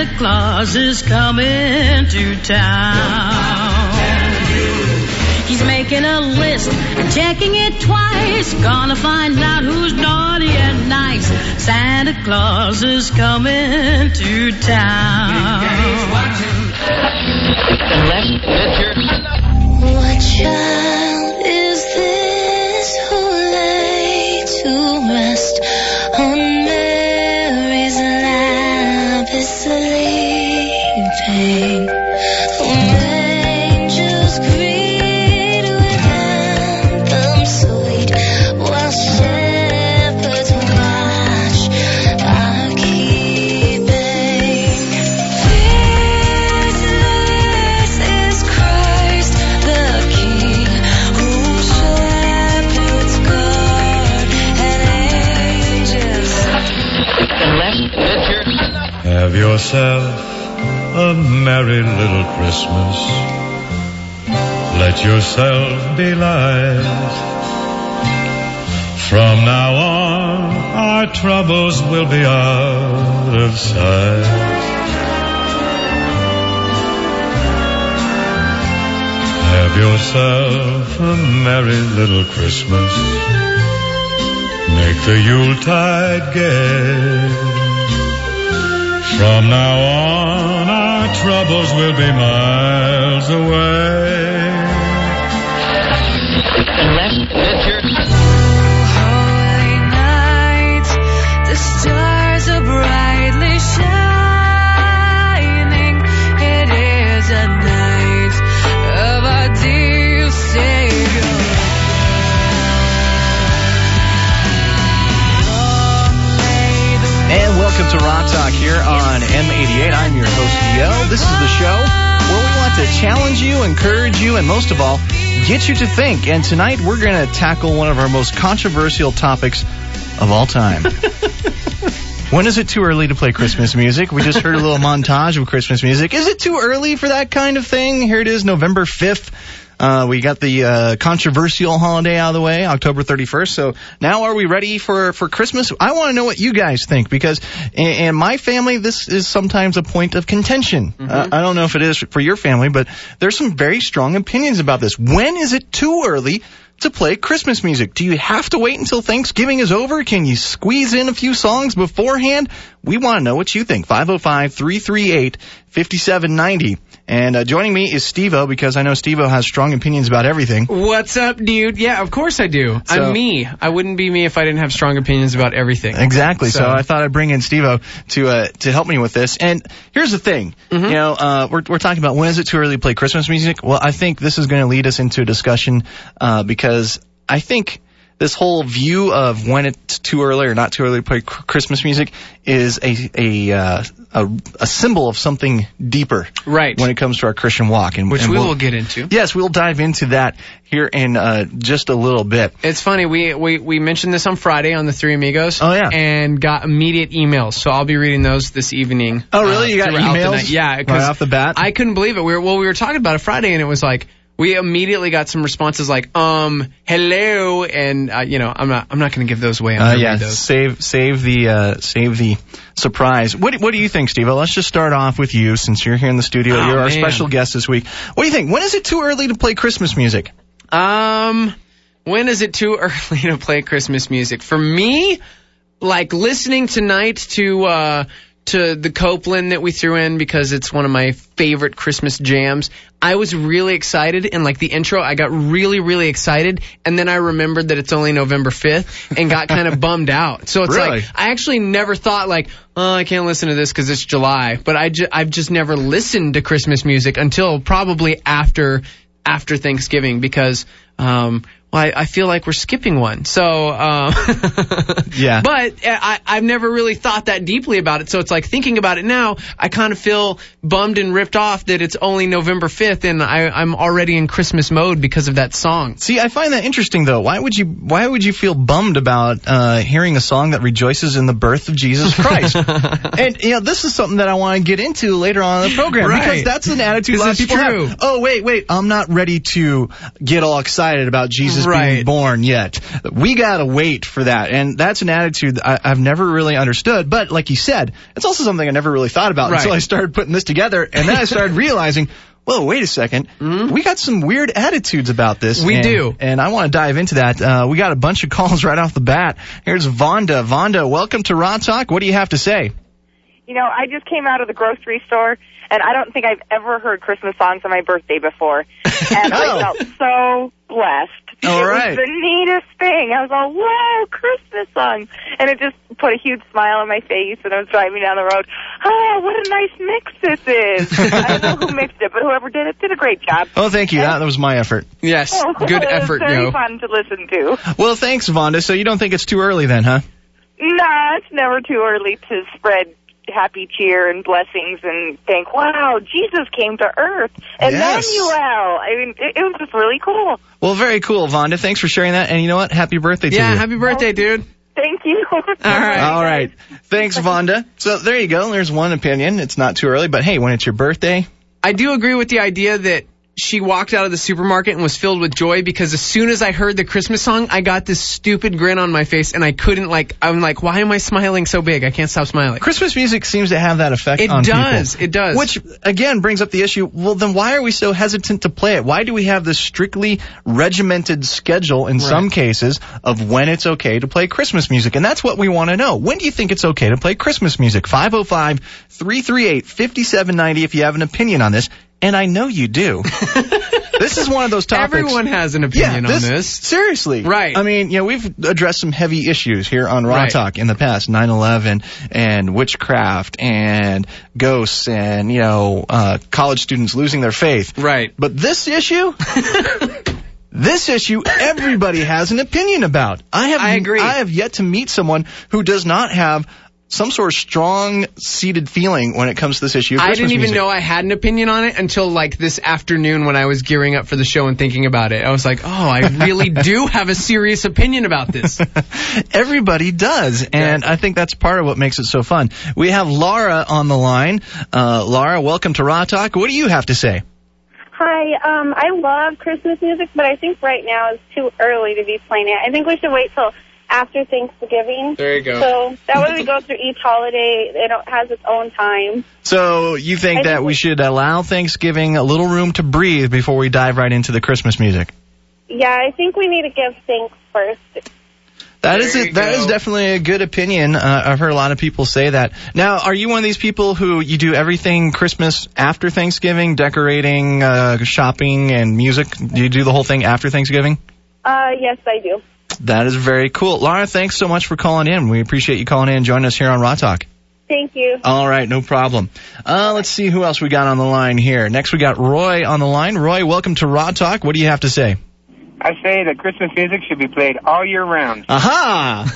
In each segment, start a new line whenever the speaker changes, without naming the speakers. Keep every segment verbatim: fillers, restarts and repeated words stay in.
Santa Claus is coming to town. He's making a list and checking it twice. Gonna find out who's naughty and nice. Santa Claus is coming to town.
What child is this who lay to rest on Mary's lap is sleeping? Angels greet with anthem sweet, while shepherds watch are keeping. This is Christ the King, whom shepherds guard and angels sing.
Have yourself a merry little Christmas. Let yourself be light. From now on, our troubles will be out of sight. Have yourself a merry little Christmas. Make the Yuletide gay. From now on, our troubles will be miles away.
Holy night, the stars are brightly shining. It is a night of our dear Savior.
And welcome to Rock Talk here on M eighty-eight. I'm your host, Yo. This is the show where we want to challenge you, encourage you, and most of all, get you to think. And tonight we're going to tackle one of our most controversial topics of all time. When is it too early to play Christmas music? We just heard a little montage of Christmas music. Is it too early for that kind of thing? Here it is, November fifth. Uh, we got the uh, controversial holiday out of the way, October thirty-first. So now are we ready for, for Christmas? I want to know what you guys think, because in, in my family, this is sometimes a point of contention. Mm-hmm. Uh, I don't know if it is for your family, but there's some very strong opinions about this. When is it too early to play Christmas music? Do you have to wait until Thanksgiving is over? Can you squeeze in a few songs beforehand? We want to know what you think. five oh five, three three eight, five seven nine oh. And uh, joining me is Steve-O, because I know Steve-O has strong opinions about everything.
What's up, dude? Yeah, of course I do. So, I'm me. I wouldn't be me if I didn't have strong opinions about everything.
Exactly. So, so I thought I'd bring in Steve-O to uh, to help me with this. And here's the thing. Mm-hmm. You know, uh, we're we're talking about when is it too early to play Christmas music? Well, I think this is going to lead us into a discussion uh, because I think this whole view of when it's too early or not too early to play Christmas music is a a uh, a, a symbol of something deeper,
right?
When it comes to our Christian walk, and
which
and
we
we'll,
will get into.
Yes, we'll dive into that here in uh, just a little bit.
It's funny, we, we we mentioned this on Friday on the Three Amigos.
Oh yeah,
and got immediate emails. So I'll be reading those this evening.
Oh really? Uh, you got emails?
Yeah,
right off the bat.
I couldn't believe it. We were well, we were talking about it Friday, and it was like. We immediately got some responses like, um, hello, and uh, you know, I'm not, I'm not going to give those away. I'm
uh,
gonna
yeah,
read those.
save, save the, uh, save the surprise. What, what do you think, Steve? Well, let's just start off with you, since you're here in the studio.
Oh,
you're our
man.
special guest this week. What do you think? When is it too early to play Christmas music?
Um, when is it too early to play Christmas music? For me, like listening tonight to, uh, to the Copeland that we threw in because it's one of my favorite Christmas jams. I was really excited, and like the intro, I got really, really excited, and then I remembered that it's only November fifth and got kind of bummed out. So it's
really?
like, I actually never thought like, oh, I can't listen to this because it's July, but I ju- I've just never listened to Christmas music until probably after after Thanksgiving because, um, well, I, I feel like we're skipping one. So, um,
yeah.
But I, I've never really thought that deeply about it. So it's like thinking about it now, I kind of feel bummed and ripped off that it's only November fifth and I, I'm already in Christmas mode because of that song.
See, I find that interesting though. Why would you, why would you feel bummed about, uh, hearing a song that rejoices in the birth of Jesus Christ? And, you know, this is something that I want to get into later on in the program.
Right.
Because that's an attitude a lot of people
true.
have. Oh, wait, wait, I'm not ready to get all excited about Jesus is
right.
being born yet. We gotta wait for that. And that's an attitude I, I've never really understood. But like you said, it's also something I never really thought about
right.
until I started putting this together. And then I started realizing, whoa, wait a second. Mm-hmm. We got some weird attitudes about this.
We
and,
do.
And I want to dive into that. Uh, we got a bunch of calls right off the bat. Here's Vonda. Vonda, welcome to Raw Talk. What do you have to say?
You know, I just came out of the grocery store, and I don't think I've ever heard Christmas songs on my birthday before. And I felt so blessed.
All
it
right.
was the neatest thing. I was all, whoa, Christmas songs. And it just put a huge smile on my face when I was driving down the road. Oh, what a nice mix this is. I don't know who mixed it, but whoever did it did a great job.
Oh, thank you. That, that was my effort.
Yes,
Oh,
good
it
effort,
was very
Joe.
fun to listen to.
Well, thanks, Vonda. So you don't think it's too early then, huh?
Nah, it's never too early to spread happy cheer and blessings and think, wow, Jesus came to earth.
Yes.
Emmanuel. I mean, it, it was just really cool.
Well, very cool, Vonda. Thanks for sharing that. And you know what? Happy birthday to
Yeah,
you.
happy birthday, dude.
Thank you. All
right.
All right. Thanks, Vonda. So there you go. There's one opinion. It's not too early, but hey, when it's your birthday.
I do agree with the idea that she walked out of the supermarket and was filled with joy because as soon as I heard the Christmas song, I got this stupid grin on my face and I couldn't like, I'm like, why am I smiling so big? I can't stop smiling.
Christmas music seems to have that effect
It
on
does.
people.
It does.
Which, again, brings up the issue, well, then why are we so hesitant to play it? Why do we have this strictly regimented schedule in
Right.
some cases of when it's okay to play Christmas music? And that's what we want to know. When do you think it's okay to play Christmas music? five oh five, three three eight, five seven nine zero if you have an opinion on this. And I know you do. This is one of those topics.
Everyone has an opinion
yeah, this,
on this.
Seriously.
Right.
I mean, you know, we've addressed some heavy issues here on Raw
Right.
Talk in the past. nine eleven and witchcraft and ghosts and, you know, uh, college students losing their faith.
Right.
But this issue... This issue, everybody has an opinion about. I have,
I agree.
I have yet to meet someone who does not have some sort of strong-seated feeling when it comes to this issue of
I
Christmas
didn't even
music.
know I had an opinion on it until like this afternoon when I was gearing up for the show and thinking about it. I was like, oh, I really do have a serious opinion about this.
Everybody does, and I think that's part of what makes it so fun. We have Laura on the line. Uh, Laura, welcome to Raw Talk. What do you have to say?
Hi, um, I love Christmas music, but I think right now is too early to be playing it. I think we should wait till after Thanksgiving.
There you go.
So that way we go through each holiday. It has its own time.
So you think
I
that
think
we
we-
should allow Thanksgiving a little room to breathe before we dive right into the Christmas music?
Yeah, I think we need to give thanks first.
That
There
is
you
a, that
go.
is definitely a good opinion. Uh, I've heard a lot of people say that. Now, are you one of these people who you do everything Christmas after Thanksgiving, decorating, uh, shopping, and music? Do you do the whole thing after Thanksgiving?
Uh, yes, I do.
That is very cool. Laura, thanks so much for calling in. We appreciate you calling in and joining us here on Raw Talk.
Thank you.
All right, no problem. Uh, let's see who else we got on the line here. Next, we got Roy on the line. Roy, welcome to Raw Talk. What do you have to say?
I say that Christmas music should be played all year round.
Aha!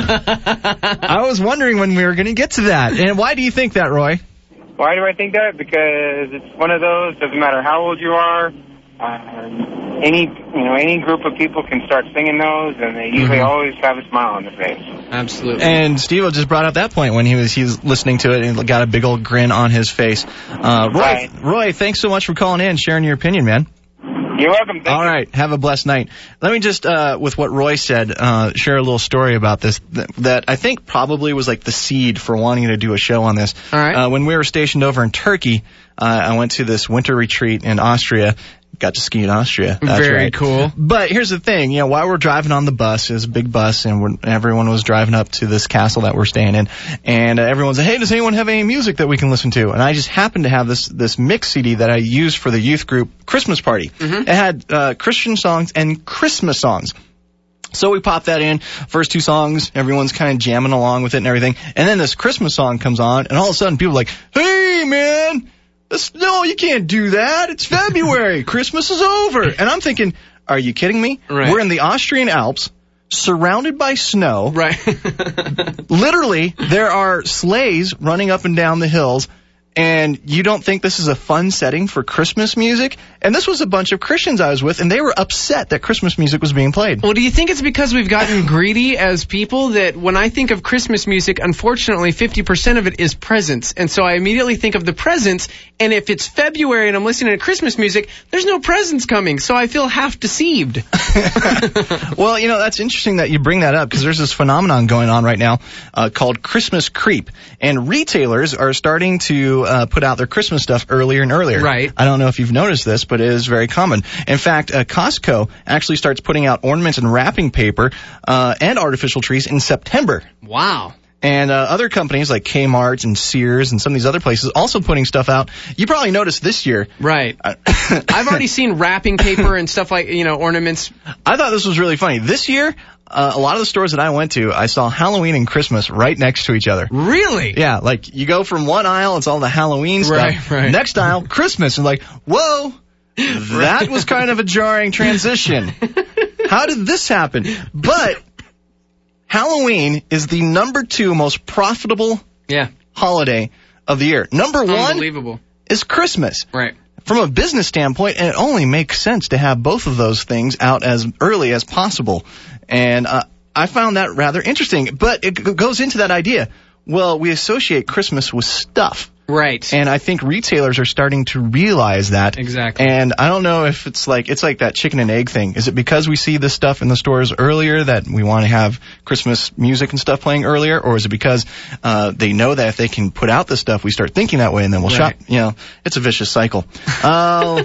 I was wondering when we were going to get to that. And why do you think that, Roy?
Why do I think that? Because it's one of those, doesn't matter how old you are, uh, any you know any group of people can start singing those, and they usually
Mhm.
always have a smile on their face.
Absolutely.
And Steve just brought up that point when he was he was listening to it and got a big old grin on his face. Uh, Roy,
Right.
Roy, thanks so much for calling in and sharing your opinion, man.
You're welcome. Thank
All
you.
right, have a blessed night. Let me just, uh, with what Roy said, uh, share a little story about this th- that I think probably was like the seed for wanting to do a show on this.
All right.
Uh, when we were stationed over in Turkey, uh, I went to this winter retreat in Austria. Got to ski in Austria. That's
Very
right.
cool.
But here's the thing, you know, while we're driving on the bus, it was a big bus, and we're, everyone was driving up to this castle that we're staying in, and uh, everyone said, hey, does anyone have any music that we can listen to? And I just happened to have this this mix C D that I used for the youth group Christmas party.
Mhm.
It had uh, Christian songs and Christmas songs. So we pop that in, first two songs, everyone's kind of jamming along with it and everything, and then this Christmas song comes on, and all of a sudden people are like, hey, man, this, no, you can't do that. It's February. Christmas is over. And I'm thinking, are you kidding me?
Right.
We're in the Austrian Alps, surrounded by snow.
Right.
Literally, there are sleighs running up and down the hills, and you don't think this is a fun setting for Christmas music? And this was a bunch of Christians I was with, and they were upset that Christmas music was being played.
Well, do you think it's because we've gotten greedy as people that when I think of Christmas music, unfortunately, fifty percent of it is presents. And so I immediately think of the presents, and if it's February and I'm listening to Christmas music, there's no presents coming, so I feel half deceived.
Well, you know, that's interesting that you bring that up, because there's this phenomenon going on right now uh, called Christmas creep. And retailers are starting to uh, put out their Christmas stuff earlier and earlier.
Right.
I don't know if you've noticed this, but it is very common. In fact, uh, Costco actually starts putting out ornaments and wrapping paper uh, and artificial trees in September.
Wow.
And uh, other companies like Kmart and Sears and some of these other places also putting stuff out. You probably noticed this year.
Right. I've already seen wrapping paper and stuff like, you know, ornaments.
I thought this was really funny. This year, uh, a lot of the stores that I went to, I saw Halloween and Christmas right next to each other.
Really?
Yeah, like you go from one aisle, it's all the Halloween stuff.
Right, right.
Next aisle, Christmas. And like, whoa, that was kind of a jarring transition. How did this happen? But Halloween is the number two most profitable
yeah.
holiday of the year. Number one
Unbelievable.
is Christmas.
Right.
From a business standpoint, and it only makes sense to have both of those things out as early as possible. And uh, I found that rather interesting. But it g- goes into that idea. Well, we associate Christmas with stuff.
Right.
And I think retailers are starting to realize that.
Exactly.
And I don't know if it's like it's like that chicken and egg thing. Is it because we see this stuff in the stores earlier that we want to have Christmas music and stuff playing earlier? Or is it because uh, they know that if they can put out this stuff, we start thinking that way and then we'll
right.
shop? You know, it's a vicious cycle. Uh,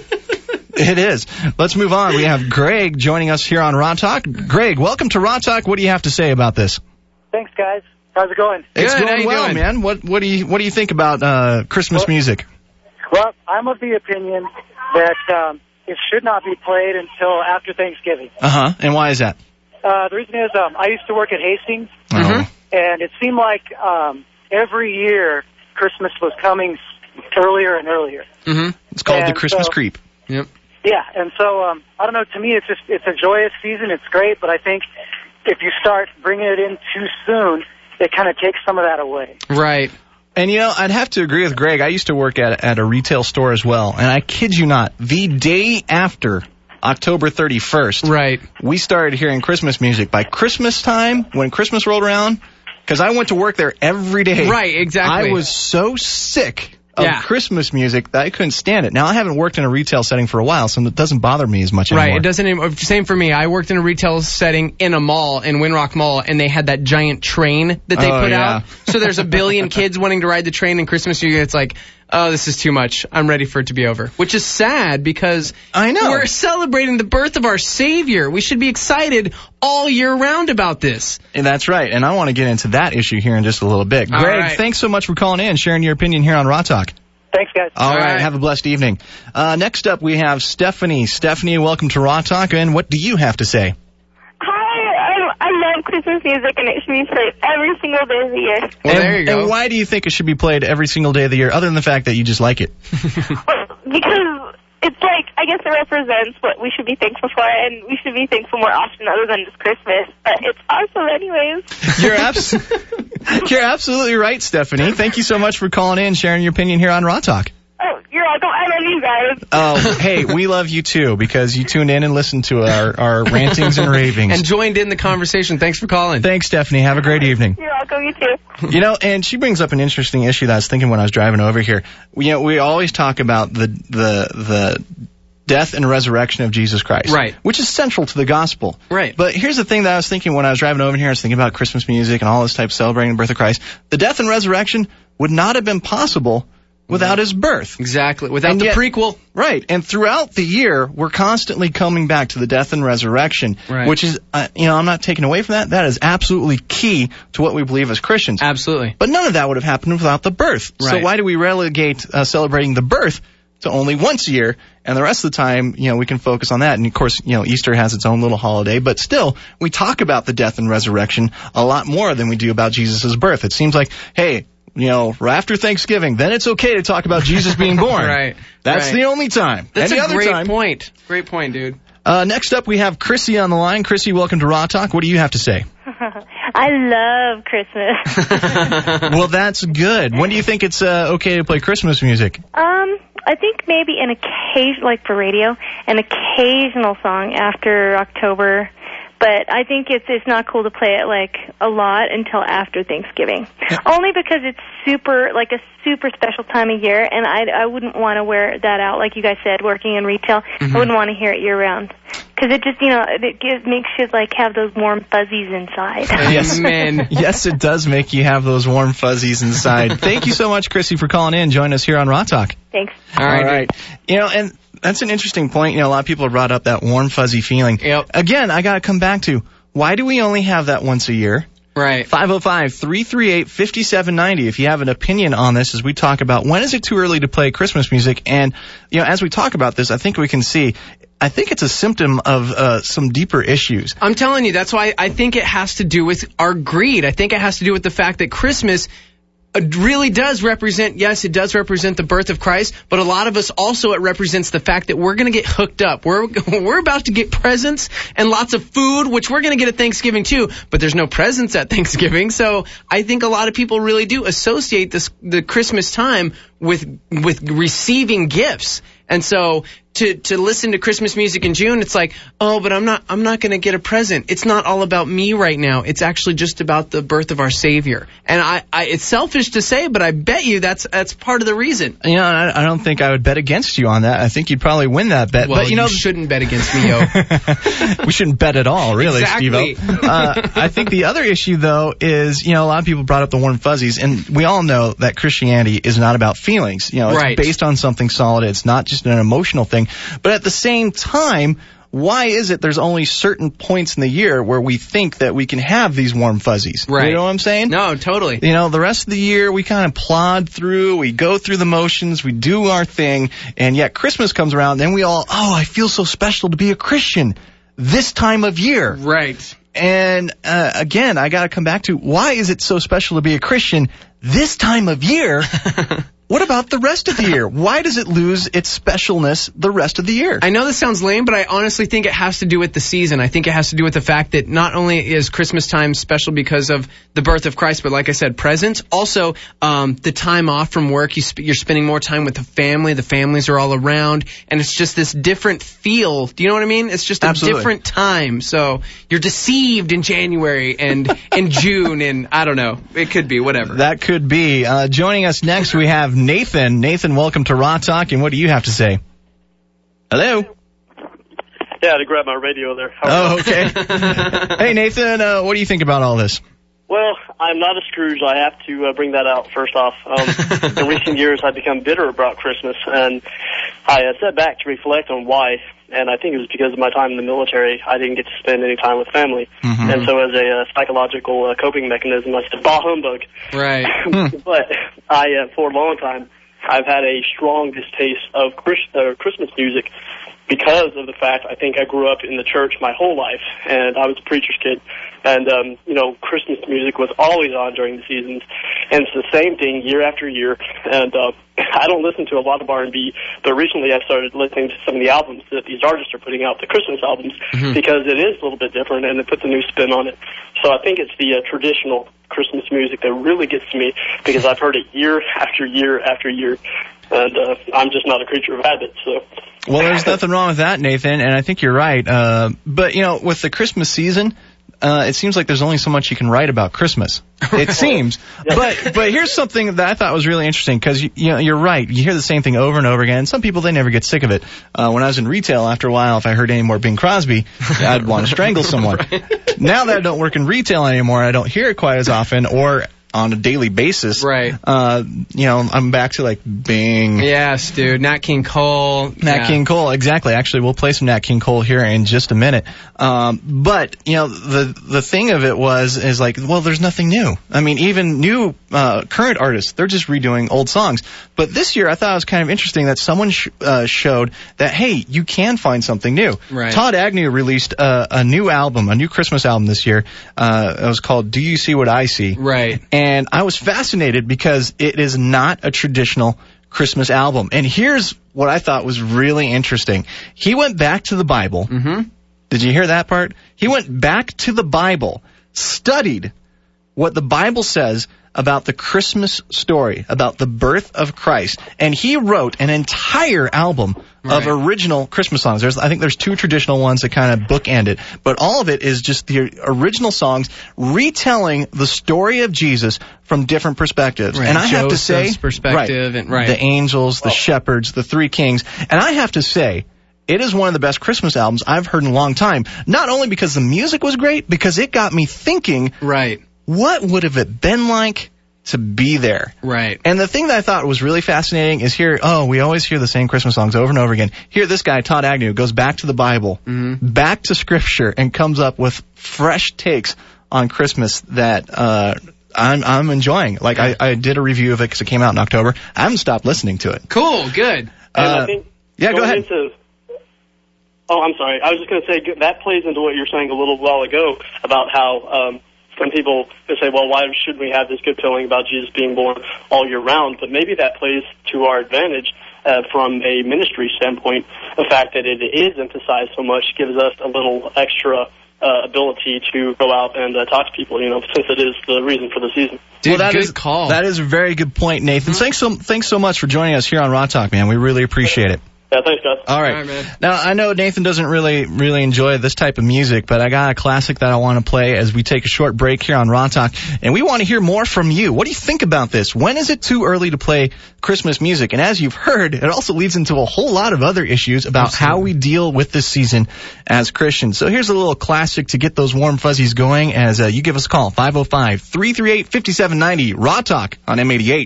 it is. Let's move on. We have Greg joining us here on Raw Talk. Greg, welcome to Raw Talk. What do you have to say about this?
Thanks, guys. How's it going?
It's
Good,
going
how you
well,
doing?
man. What what do you what do you think about uh, Christmas
Well,
music?
Well, I'm of the opinion that um, it should not be played until after Thanksgiving.
Uh huh. And why is that?
Uh, the reason is um, I used to work at Hastings,
Mhm.
and it seemed like um, every year Christmas was coming earlier and earlier.
Mm-hmm.
It's called the
And
Christmas
so-
creep.
Yep.
Yeah, and so um, I don't know. To me, it's just it's a joyous season. It's great, but I think if you start bringing it in too soon, it kind of takes some of that away.
Right.
And, you know, I'd have to agree with Greg. I used to work at at a retail store as well. And I kid you not, the day after October thirty-first,
Right.
we started hearing Christmas music. By Christmas time, when Christmas rolled around, because I went to work there every day.
Right, exactly.
I was so sick of
Yeah.
Christmas music that I couldn't stand it. Now, I haven't worked in a retail setting for a while, so it doesn't bother me as much anymore.
Right. It doesn't even, same for me. I worked in a retail setting in a mall, in Windrock Mall, and they had that giant train that they
Oh,
put
yeah.
out. So there's a billion kids wanting to ride the train, and Christmas music, it's like, oh, this is too much. I'm ready for it to be over. Which is sad because
I know.
we're celebrating the birth of our Savior. We should be excited all year round about this.
And that's right. And I want to get into that issue here in just a little bit.
All
Greg,
right.
thanks so much for calling in and sharing your opinion here on Raw Talk.
Thanks, guys.
All
All
right.
right.
Have a blessed evening. Uh, next up, we have Stephanie. Stephanie, welcome to Raw Talk. And what do you have to say?
Hi, I, I love Christmas music, and it should be played every single day of the year.
Well,
and,
there you go.
And why do you think it should be played every single day of the year, other than the fact that you just like it?
Because it's like, I guess it represents what we should be thankful for, and we should be thankful more often other than just Christmas. But it's awesome anyways.
You're, abs- You're absolutely right, Stephanie. Thank you so much for calling in and sharing your opinion here on Raw Talk.
Oh, you're welcome. I love you guys.
Oh, hey, we love you too, because you tuned in and listened to our, our rantings and ravings.
And joined in the conversation. Thanks for calling.
Thanks, Stephanie. Have a great evening.
You're welcome. You too.
You know, and she brings up an interesting issue that I was thinking when I was driving over here. We, you know, we always talk about the the the death and resurrection of Jesus Christ.
Right.
Which is central to the gospel.
Right.
But here's the thing that I was thinking when I was driving over here. I was thinking about Christmas music and all this type of celebrating the birth of Christ. The death and resurrection would not have been possible without his birth.
Exactly. Without
And
the
yet-
prequel.
Right. And throughout the year, we're constantly coming back to the death and resurrection,
Right.
which is, uh, you know, I'm not taking away from that. That is absolutely key to what we believe as Christians.
Absolutely.
But none of that would have happened without the birth. So
Right.
why do we relegate uh, celebrating the birth to only once a year, and the rest of the time, you know, we can focus on that. And of course, you know, Easter has its own little holiday, but still, we talk about the death and resurrection a lot more than we do about Jesus' birth. It seems like, hey, you know, after Thanksgiving, then it's okay to talk about Jesus being born.
Right.
That's
right.
the only time.
That's
Any
a
other
great
time.
point. Great point, dude.
Uh, next up, we have Chrissy on the line. Chrissy, welcome to Raw Talk. What do you have to say?
I love Christmas.
Well, that's good. When do you think it's uh, okay to play Christmas music?
Um, I think maybe an occasion, like for radio, an occasional song after October. But I think it's it's not cool to play it like a lot until after Thanksgiving. Only because it's super like a super special time of year, and I I wouldn't want to wear that out like you guys said, working in retail.
Mm-hmm.
I wouldn't want to hear it year round because it just you know it gives makes you like have those warm fuzzies inside.
Yes,
man.
Yes, it does make you have those warm fuzzies inside. Thank you so much, Chrissy, for calling in. Join us here on Raw Talk.
Thanks.
All right.
All right. You know, and that's an interesting point. You know, a lot of people have brought up that warm, fuzzy feeling.
Yep.
Again, I got to come back to, why do we only have that once a year?
Right.
five oh five, three three eight, five seven nine oh if you have an opinion on this as we talk about when is it too early to play Christmas music. And, you know, as we talk about this, I think we can see, I think it's a symptom of uh, some deeper issues.
I'm telling you, that's why I think it has to do with our greed. I think it has to do with the fact that Christmas it really does represent, yes, it does represent the birth of Christ, but a lot of us also it represents the fact that we're going to get hooked up. We're we're about to get presents and lots of food, which we're going to get at Thanksgiving too, but there's no presents at Thanksgiving. So I think a lot of people really do associate this the Christmas time with with receiving gifts. And so to to listen to Christmas music in June, it's like, oh, but I'm not I'm not going to get a present. It's not all about me right now. It's actually just about the birth of our Savior. And I, I it's selfish to say, but I bet you that's that's part of the reason.
You know, I, I don't think I would bet against you on that. I think you'd probably win that bet.
Well,
but you know,
you shouldn't bet against me, yo.
We shouldn't bet at all, really,
Exactly.
Steve-O. Uh, I think the other issue, though, is, you know, a lot of people brought up the warm fuzzies, and we all know that Christianity is not about feelings. You know, it's
Right.
based on something solid. It's not just an emotional thing. But at the same time, why is it there's only certain points in the year where we think that we can have these warm fuzzies?
Right.
You know what I'm saying?
No, totally.
You know, the rest of the year, we kind of plod through, we go through the motions, we do our thing, and yet Christmas comes around, then we all, oh, I feel so special to be a Christian this time of year.
Right.
And, uh, again, I gotta come back to, why is it so special to be a Christian this time of year? What about the rest of the year? Why does it lose its specialness the rest of the year?
I know this sounds lame, but I honestly think it has to do with the season. I think it has to do with the fact that not only is Christmas time special because of the birth of Christ, but like I said, presents. Also, um, the time off from work, you sp- you're spending more time with the family. The families are all around, and it's just this different feel. Do you know what I mean? It's just a
Absolutely.
different time. So you're deceived in January and in June, and I don't know. It could be, whatever.
That could be. Uh, joining us next, we have Nathan. Nathan, welcome to Raw Talk, and what do you have to say? Hello?
Yeah, to grab my radio there. How
Oh, okay. Hey, Nathan, uh, what do you think about all this?
Well, I'm not a Scrooge. I have to uh, bring that out first off. Um, in recent years, I've become bitter about Christmas, and I uh, sat back to reflect on why. And I think it was because of my time in the military. I didn't get to spend any time with family.
Mm-hmm.
And so as a uh, psychological uh, coping mechanism, I said, bah humbug.
Right.
But I, uh, for a long time, I've had a strong distaste of Chris- uh, Christmas music because of the fact I think I grew up in the church my whole life, and I was a preacher's kid. And, um, you know, Christmas music was always on during the seasons, and it's the same thing year after year. And uh, I don't listen to a lot of R and B, but recently I've started listening to some of the albums that these artists are putting out, the Christmas albums,
Mhm.
because it is a little bit different, and it puts a new spin on it. So I think it's the uh, traditional Christmas music that really gets to me, because I've heard it year after year after year, and uh, I'm just not a creature of habit, so...
Well, there's nothing wrong with that, Nathan, and I think you're right. Uh, but, you know, with the Christmas season, uh, it seems like there's only so much you can write about Christmas. It seems. But but here's something that I thought was really interesting, because, you, you know, you're right. You hear the same thing over and over again, and some people, they never get sick of it. Uh, when I was in retail, after a while, if I heard any more Bing Crosby, I'd want to strangle someone. Right. Now that I don't work in retail anymore, I don't hear it quite as often, or on a daily basis.
Right.
Uh, you know, I'm back to like Bing.
Yes, dude. Nat King Cole.
Nat
yeah.
King Cole, exactly. Actually, we'll play some Nat King Cole here in just a minute. Um, but, you know, the the thing of it was, is like, well, there's nothing new. I mean, even new, uh, current artists, they're just redoing old songs. But this year, I thought it was kind of interesting that someone sh- uh, showed that, hey, you can find something new.
Right.
Todd Agnew released a, a new album, a new Christmas album this year. Uh, it was called Do You See What I See?
Right.
And I was fascinated because it is not a traditional Christmas album. And here's what I thought was really interesting. He went back to the Bible.
Mm-hmm.
Did you hear that part? He went back to the Bible, studied what the Bible says about the Christmas story, about the birth of Christ. And he wrote an entire album right. of original Christmas songs. There's, I think there's two traditional ones that kind of bookend it, but all of it is just the original songs retelling the story of Jesus from different perspectives.
Right.
And I
Joseph's
have to say,
perspective
right,
and right.
the angels, the
oh.
shepherds, the three kings. And I have to say, it is one of the best Christmas albums I've heard in a long time. Not only because the music was great, because it got me thinking,
right.
what would have it been like to be there?
Right.
And the thing that I thought was really fascinating is here, oh, we always hear the same Christmas songs over and over again. Here, this guy, Todd Agnew, goes back to the Bible,
mm-hmm.
back to Scripture, and comes up with fresh takes on Christmas that uh I'm I'm enjoying. Like, I, I did a review of it because it came out in October. I haven't stopped listening to it.
Cool, good.
Uh,
and I think
yeah, go ahead.
Into, oh, I'm sorry. I was just going to say that plays into what you were saying a little while ago about how um, some people can say, well, why shouldn't we have this good feeling about Jesus being born all year round? But maybe that plays to our advantage uh, from a ministry standpoint. The fact that it is emphasized so much gives us a little extra uh, ability to go out and uh, talk to people, you know, since it is the reason for the season.
Dude,
well, that
good
is,
call.
That is a very good point, Nathan. Mm-hmm. Thanks so thanks so much for joining us here on Raw Talk, man. We really appreciate it.
Yeah, thanks, guys.
All right.
All right, man.
Now, I know Nathan doesn't really, really enjoy this type of music, but I got a classic that I want to play as we take a short break here on Raw Talk, and we want to hear more from you. What do you think about this? When is it too early to play Christmas music? And as you've heard, it also leads into a whole lot of other issues about Absolutely. how we deal with this season as Christians. So here's a little classic to get those warm fuzzies going as uh, you give us a call, five oh five, three three eight, five seven nine oh, Raw Talk on M eighty-eight.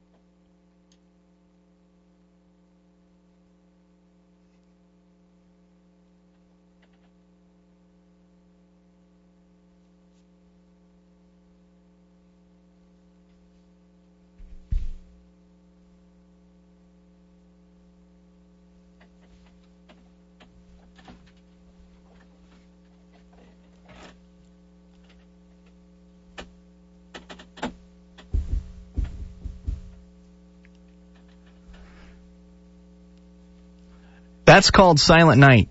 That's called Silent Night.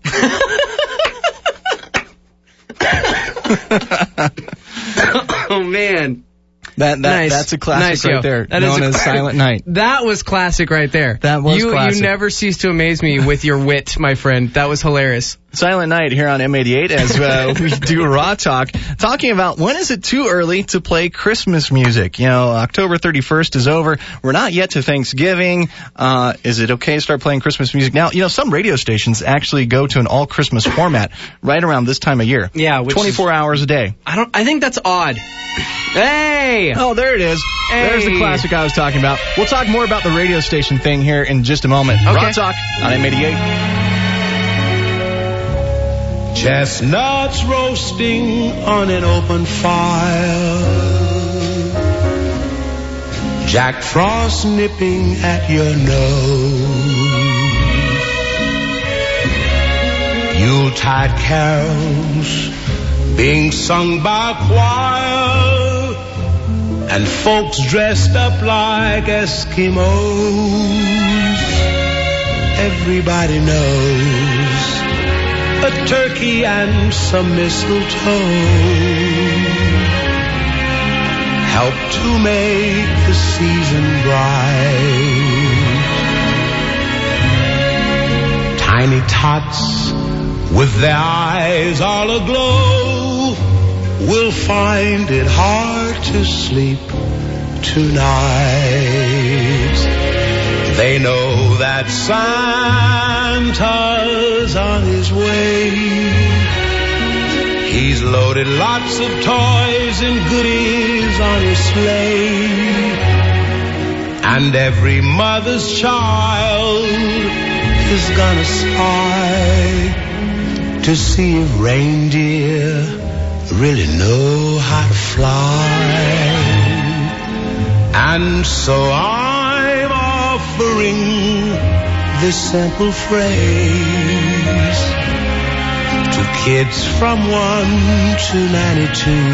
Oh, man.
That, that
nice.
That's a classic
nice,
right
yo.
there,
that
known
is
as Silent Night.
That was classic right there.
That was
you,
classic.
You never cease to amaze me with your wit, my friend. That was hilarious.
Silent Night here on M eighty-eight as uh, we do Raw Talk, talking about when is it too early to play Christmas music. You know, October thirty-first is over. We're not yet to Thanksgiving. Uh, is it okay to start playing Christmas music now? You know, some radio stations actually go to an all-Christmas format right around this time of year.
Yeah, which
twenty-four
is,
hours a day.
I don't. I think that's odd. Hey!
Oh, there it is.
Hey.
There's the classic I was talking about. We'll talk more about the radio station thing here in just a moment.
Okay.
Raw Talk on M eighty-eight.
Chestnuts roasting on an open fire, Jack Frost nipping at your nose, Yuletide carols being sung by a choir, and folks dressed up like Eskimos. Everybody knows a turkey and some mistletoe help to make the season bright. Tiny tots with their eyes all aglow will find it hard to sleep tonight. They know that Santa's on his way. He's loaded lots of toys and goodies on his sleigh. And every mother's child is gonna spy to see if reindeer really know how to fly. And so I'm offering this simple phrase to kids from one to ninety-two.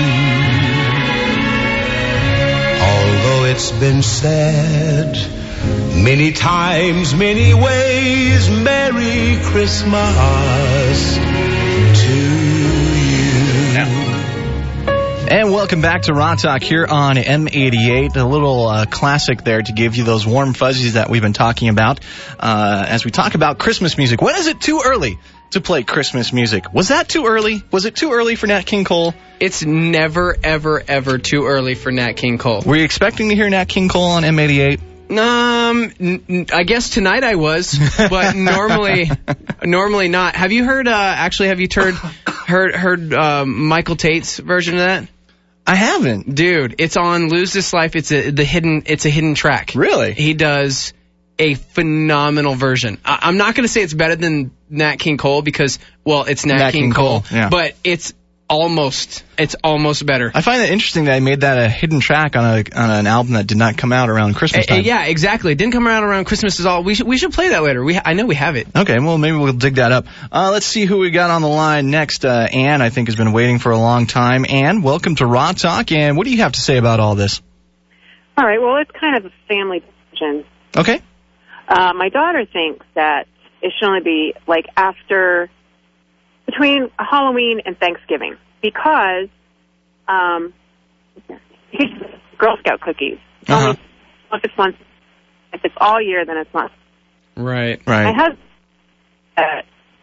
Although it's been said many times, many ways, Merry Christmas to you.
And welcome back to Raw Talk here on M eighty-eight. A little uh, classic there to give you those warm fuzzies that we've been talking about uh, as we talk about Christmas music. When is it too early to play Christmas music? Was that too early? Was it too early for Nat King Cole?
It's never, ever, ever too early for Nat King Cole.
Were you expecting to hear Nat King Cole on M eighty-eight?
Um, n- n- I guess tonight I was, but normally, normally not. Have you heard? Uh, actually, have you heard heard heard uh, Michael Tate's version of that?
I haven't,
dude. It's on Lose This Life. It's a the hidden. It's a hidden track.
Really?
He does a phenomenal version. I, I'm not going to say it's better than Nat King Cole because, well, it's Nat,
Nat
King,
King
Cole,
Cole, yeah.
but it's almost it's almost better.
I find it interesting that I made that a hidden track on a on an album that did not come out around Christmas time.
Uh, yeah, exactly. It didn't come around around Christmas at all. We should we should play that later. We ha- I know we have it.
Okay, well maybe we'll dig that up. Uh, let's see who we got on the line next. Uh, Ann, I think, has been waiting for a long time. Ann, welcome to Raw Talk. And what do you have to say about all this?
All right. Well, it's kind of a family decision.
Okay.
Uh, my daughter thinks that it should only be like after between Halloween and Thanksgiving. Because um, here's Girl Scout cookies.
Uh-huh.
If it's once, if it's all year, then it's not.
Right,
My
right.
husband. Uh,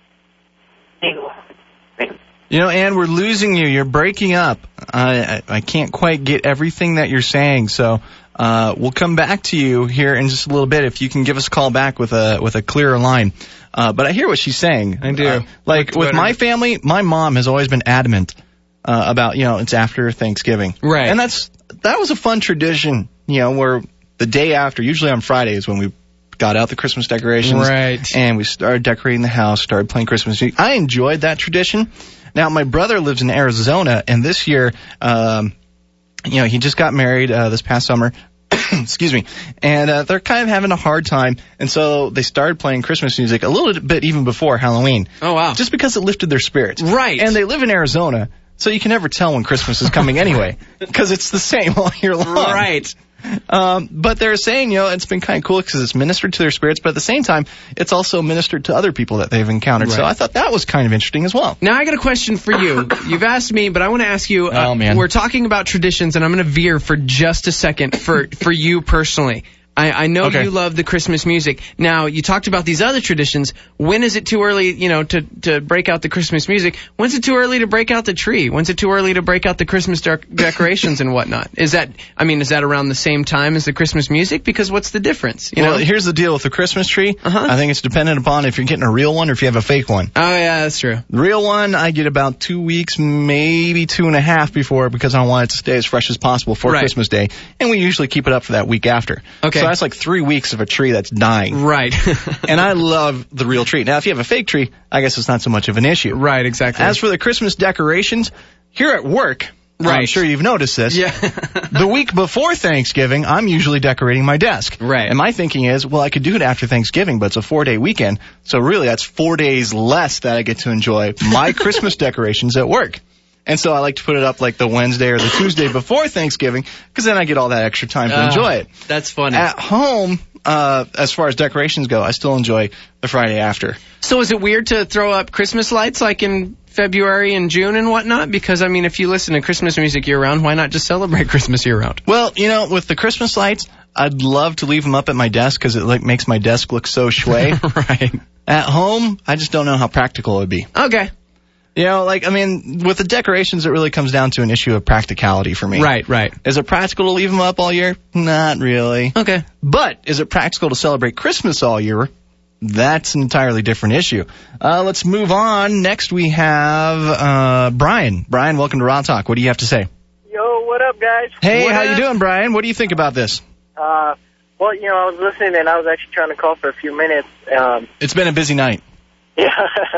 You know, Ann, we're losing you. You're breaking up. I I, I can't quite get everything that you're saying, so uh, we'll come back to you here in just a little bit if you can give us a call back with a with a clearer line. Uh, but I hear what she's saying.
I do.
Uh, like
With
with
Twitter.
my family, my mom has always been adamant uh, about, you know, it's after Thanksgiving.
Right.
And that's that was a fun tradition, you know, where the day after, usually on Fridays when we got out the Christmas decorations.
Right.
And we started decorating the house, started playing Christmas music. I enjoyed that tradition. Now, my brother lives in Arizona, and this year, um, you know, he just got married uh, this past summer. Excuse me. And uh, they're kind of having a hard time, and so they started playing Christmas music a little bit even before Halloween.
Oh, wow.
Just because it lifted their spirits.
Right.
And they live in Arizona, so you can never tell when Christmas is coming anyway, because it's the same all year long.
Right.
Um, but they're saying, you know, it's been kind of cool because it's ministered to their spirits, but at the same time, it's also ministered to other people that they've encountered. So
Right.
I thought that was kind of interesting as well.
Now I got a question for you. You've asked me, but I want to ask you. Uh,
Oh, man.
We're talking about traditions, and I'm going to veer for just a second for for you personally. I, I know
Okay.
you love the Christmas music. Now, you talked about these other traditions. When is it too early, you know, to, to break out the Christmas music? When's it too early to break out the tree? When's it too early to break out the Christmas dec- decorations and whatnot? Is that, I mean, is that around the same time as the Christmas music? Because what's the difference? You
well,
know?
here's the deal with the Christmas tree.
Uh-huh.
I think it's dependent upon if you're getting a real one or if you have a fake one.
Oh, yeah, that's true.
The real one, I get about two weeks, maybe two and a half before because I want it to stay as fresh as possible for
Right.
Christmas Day. And we usually keep it up for that week after.
Okay.
So that's like three weeks of a tree that's dying.
Right.
And I love the real tree. Now, if you have a fake tree, I guess it's not so much of an issue.
Right, exactly.
As for the Christmas decorations, here at work, I'm
Right.
sure you've noticed this.
Yeah.
The week before Thanksgiving, I'm usually decorating my desk.
Right.
And my thinking is, well, I could do it after Thanksgiving, but it's a four-day weekend, so really that's four days less that I get to enjoy my Christmas decorations at work. And so I like to put it up like the Wednesday or the Tuesday before Thanksgiving, because then I get all that extra time to
Ah,
enjoy it.
That's funny.
At home, uh, as far as decorations go, I still enjoy the Friday after.
So is it weird to throw up Christmas lights like in February and June and whatnot? Because, I mean, if you listen to Christmas music year-round, why not just celebrate Christmas year-round?
Well, you know, with the Christmas lights, I'd love to leave them up at my desk because it like makes my desk look so schway.
Right.
At home, I just don't know how practical it would be.
Okay.
You know, like, I mean, with the decorations, it really comes down to an issue of practicality for me.
Right, right.
Is it practical to leave them up all year? Not really.
Okay.
But is it practical to celebrate Christmas all year? That's an entirely different issue. Uh, let's move on. Next we have uh, Brian. Brian, welcome to Raw Talk. What do you have to say?
Yo, what up, guys?
Hey,
What
how
up?
you doing, Brian? What do you think about this?
Uh, well, you know, I was listening and I was actually trying to call for a few minutes. Um,
It's been a busy night.
yeah,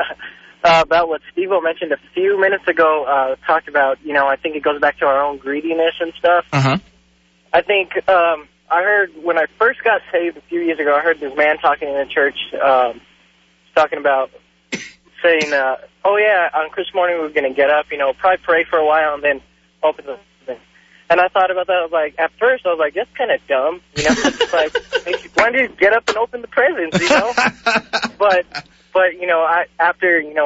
uh, about what Steve-O mentioned a few minutes ago. Uh, talked about, you know, I think it goes back to our own greediness and stuff.
Uh-huh.
I think um, I heard when I first got saved a few years ago, I heard this man talking in the church, um, talking about saying, uh, "Oh yeah, on Christmas morning we're going to get up, you know, probably pray for a while and then open the." And I thought about that. I was like, at first I was like, that's kind of dumb, you know. It's like, why don't you get up and open the presents, you know? but but you know, I after you know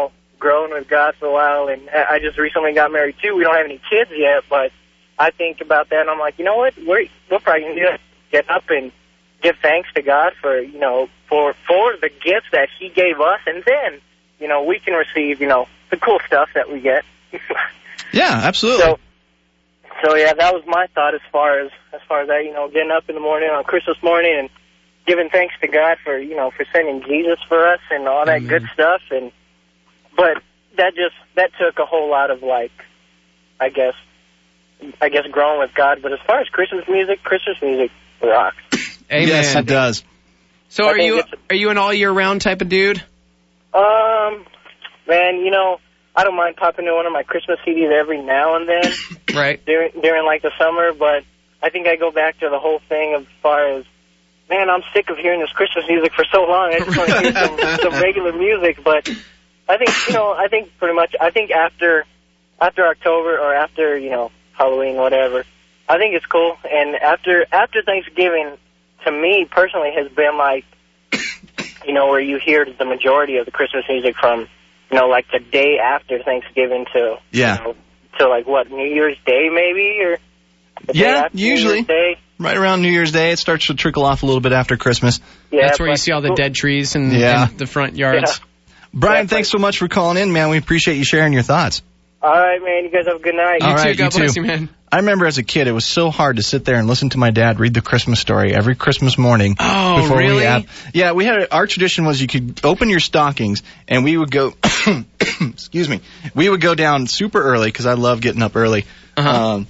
growing with God for a while, and I just recently got married too. We don't have any kids yet, but I think about that, and I'm like, you know what? We're we're probably gonna do that. Get up and give thanks to God for you know for for the gifts that He gave us, and then you know we can receive you know the cool stuff that we get.
Yeah, absolutely.
So, so yeah, that was my thought as far as as far as that. You know, getting up in the morning on Christmas morning and giving thanks to God for you know for sending Jesus for us and all that
Amen.
good stuff. And but that just that took a whole lot of like, I guess, I guess growing with God. But as far as Christmas music, Christmas music rocks.
Amen.
Yes, it does.
So
I
are
think
you
it's-
are you an all year round type of dude?
Um, man, you know, I don't mind popping in one of my Christmas C Ds every now and then.
Right.
During, during like the summer, but I think I go back to the whole thing as far as, man, I'm sick of hearing this Christmas music for so long. I just want to hear some, some regular music. But I think, you know, I think pretty much, I think after after October or after, you know, Halloween, whatever, I think it's cool. And after after Thanksgiving, to me personally, has been like, you know, where you hear the majority of the Christmas music from, you know, like the day after Thanksgiving to,
Yeah.
you know, to like what, New Year's Day maybe, or the day
Yeah,
after New
usually.
Year's Day?
Right around New Year's Day, it starts to trickle off a little bit after Christmas.
Yeah,
That's where you
but-
see all the dead trees and,
Yeah.
and the front yards.
Brian, thanks so much for calling in, man. We appreciate you sharing your thoughts.
All right, man. You guys have a good night.
All right,
God
you
bless
too.
you, man.
I remember as a kid, it was so hard to sit there and listen to my dad read the Christmas story every Christmas morning.
Oh,
before
really?
We had, yeah, we had our tradition was you could open your stockings and we would go. excuse me. We would go down super early because I love getting up early
Uh-huh.
um,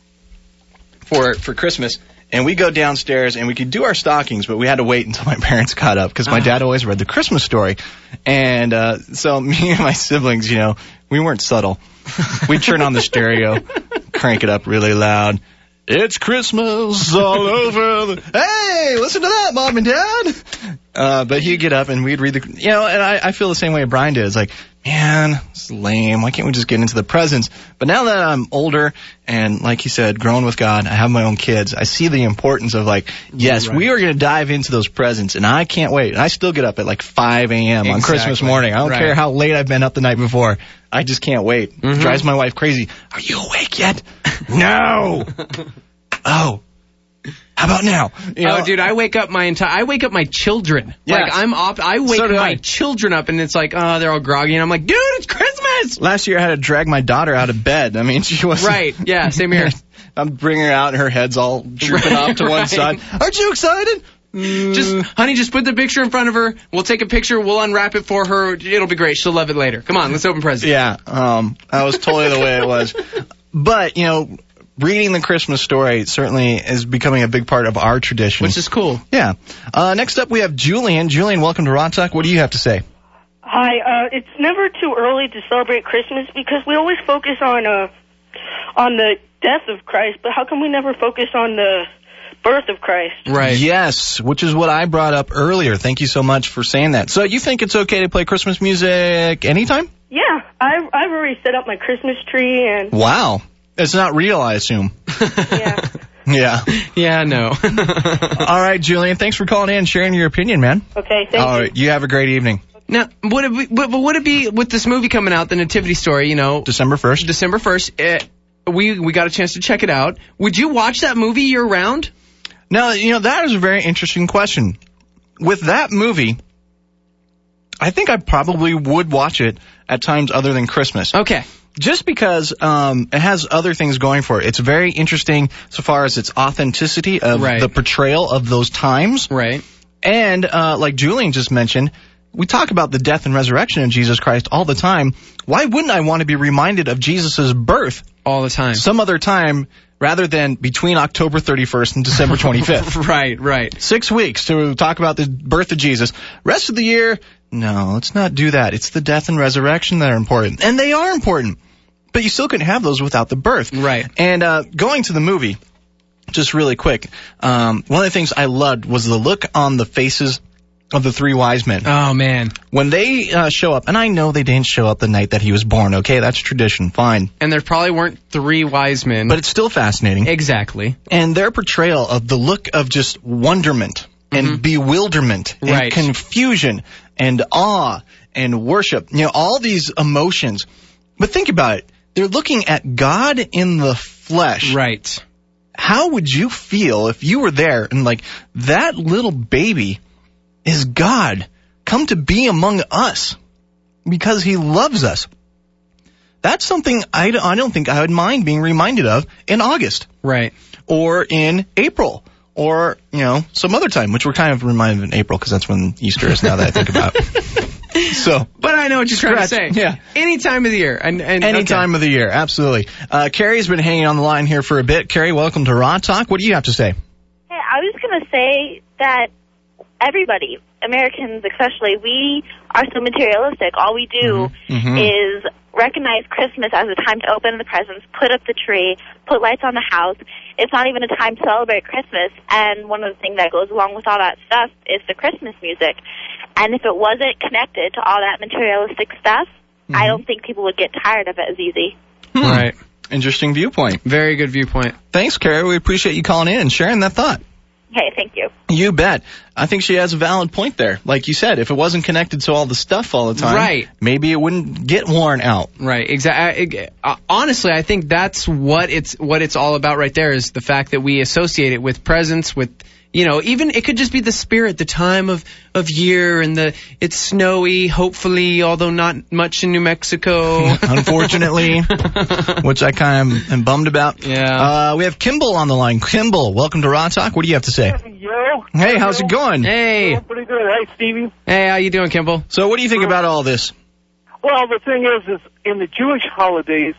for for Christmas. And we go downstairs and we could do our stockings, but we had to wait until my parents got up because my
Uh-huh.
dad always read the Christmas story. And uh, so me and my siblings, you know, we weren't subtle. We'd turn on the stereo, crank it up really loud. It's Christmas all over. The- hey, listen to that, Mom and Dad. Uh, but he'd get up and we'd read the, you know, and I, I feel the same way Brian did. It's like, man, this is lame. Why can't we just get into the presents? But now that I'm older and, like he said, growing with God, I have my own kids, I see the importance of, like, yes,
Right.
we are going to dive into those presents, and I can't wait. And I still get up at, like, five a.m. on Christmas
Exactly.
morning. I don't
Right.
care how late I've been up the night before. I just can't wait.
Mhm.
It drives my wife crazy. Are you awake yet? No. Oh. How about now? You know,
Oh, dude, I wake up my entire. I wake up my children.
Yeah.
Like I'm off. I wake
So do
my
I.
children up, and it's like, oh, they're all groggy, and I'm like, dude, it's Christmas.
Last year I had to drag my daughter out of bed. I mean, she was
Right. Yeah. Same here.
I'm bringing her out, and her head's all drooping
Right,
off to one
right.
side. Aren't you excited?
Just, honey, just put the picture in front of her. We'll take a picture. We'll unwrap it for her. It'll be great. She'll love it later. Come on, let's open presents.
Yeah, um, that was totally the way it was. But, you know, reading the Christmas story certainly is becoming a big part of our tradition.
Which is cool.
Yeah. Uh, next up, we have Julian. Julian, welcome to Raw Talk. What do you have to say?
Hi, uh, it's never too early to celebrate Christmas because we always focus on uh, on the death of Christ, but how come we never focus on the birth of Christ?
Right.
Yes, which is what I brought up earlier. Thank you so much for saying that. So you think it's okay to play Christmas music anytime?
Yeah, I've, I've already set up my Christmas tree and...
Wow. It's not real, I assume.
Yeah.
Yeah.
Yeah, no.
All right, Julian, thanks for calling in and sharing your opinion, man.
Okay, thank
All
you.
right, you have a great evening.
Now, would it be, but but would it be with this movie coming out, the Nativity Story? You know,
December first.
December first. Uh, we we got a chance to check it out. Would you watch that movie year round?
Now, you know, that is a very interesting question. With that movie, I think I probably would watch it at times other than Christmas.
Okay.
Just because um, it has other things going for it. It's very interesting so far as its authenticity of
Right.
the portrayal of those times.
Right.
And uh, like Julian just mentioned, we talk about the death and resurrection of Jesus Christ all the time. Why wouldn't I want to be reminded of Jesus' birth
all the time,
some other time, rather than between October thirty-first and December twenty-fifth?
Right, right.
Six weeks to talk about the birth of Jesus. Rest of the year, no, let's not do that. It's the death and resurrection that are important. And they are important. But you still couldn't have those without the birth.
Right.
And uh, going to the movie, just really quick, um, one of the things I loved was the look on the faces of the three wise men.
Oh, man.
When they uh, show up, and I know they didn't show up the night that he was born, okay? That's tradition, fine.
And there probably weren't three wise men.
But it's still fascinating.
Exactly.
And their portrayal of the look of just wonderment and
Mhm.
bewilderment and
Right.
confusion and awe and worship. You know, all these emotions. But think about it. They're looking at God in the flesh.
Right.
How would you feel if you were there and like that little baby is God come to be among us because he loves us? That's something I, I don't think I would mind being reminded of in August.
Right.
Or in April. Or, you know, some other time, which we're kind of reminded of in April because that's when Easter is now that I think about it. So,
but I know what you're trying to say.
Yeah.
Any time of the year. And, and
Any
okay.
time of the year, absolutely. Uh, Carrie's been hanging on the line here for a bit. Carrie, welcome to Raw Talk. What do you have to say?
Hey, I was going to say that everybody, Americans especially, we are so materialistic. All we do
Mm-hmm.
is recognize Christmas as a time to open the presents, put up the tree, put lights on the house. It's not even a time to celebrate Christmas. And one of the things that goes along with all that stuff is the Christmas music. And if it wasn't connected to all that materialistic stuff,
Mm-hmm.
I don't think people would get tired of it as easy.
Hmm.
Right.
Interesting viewpoint.
Very good viewpoint.
Thanks, Carrie. We appreciate you calling in and sharing that thought.
Hey, thank you.
You bet. I think she has a valid point there. Like you said, if it wasn't connected to all the stuff all the time,
Right.
maybe it wouldn't get worn out.
Right. Exactly. Uh, honestly, I think that's what it's what it's all about right there is the fact that we associate it with presents, with, you know, even it could just be the spirit, the time of, of year, and the it's snowy, hopefully, although not much in New Mexico.
Unfortunately, which I kind of am bummed about.
Yeah.
Uh, we have Kimball on the line. Kimball, welcome to Raw Talk. What do you have to say?
Yo.
Hey, how's it going?
Hey.
Doing pretty good. Hey, Stevie.
Hey, how you doing, Kimball?
So what do you think about all this?
Well, the thing is, is in the Jewish holidays,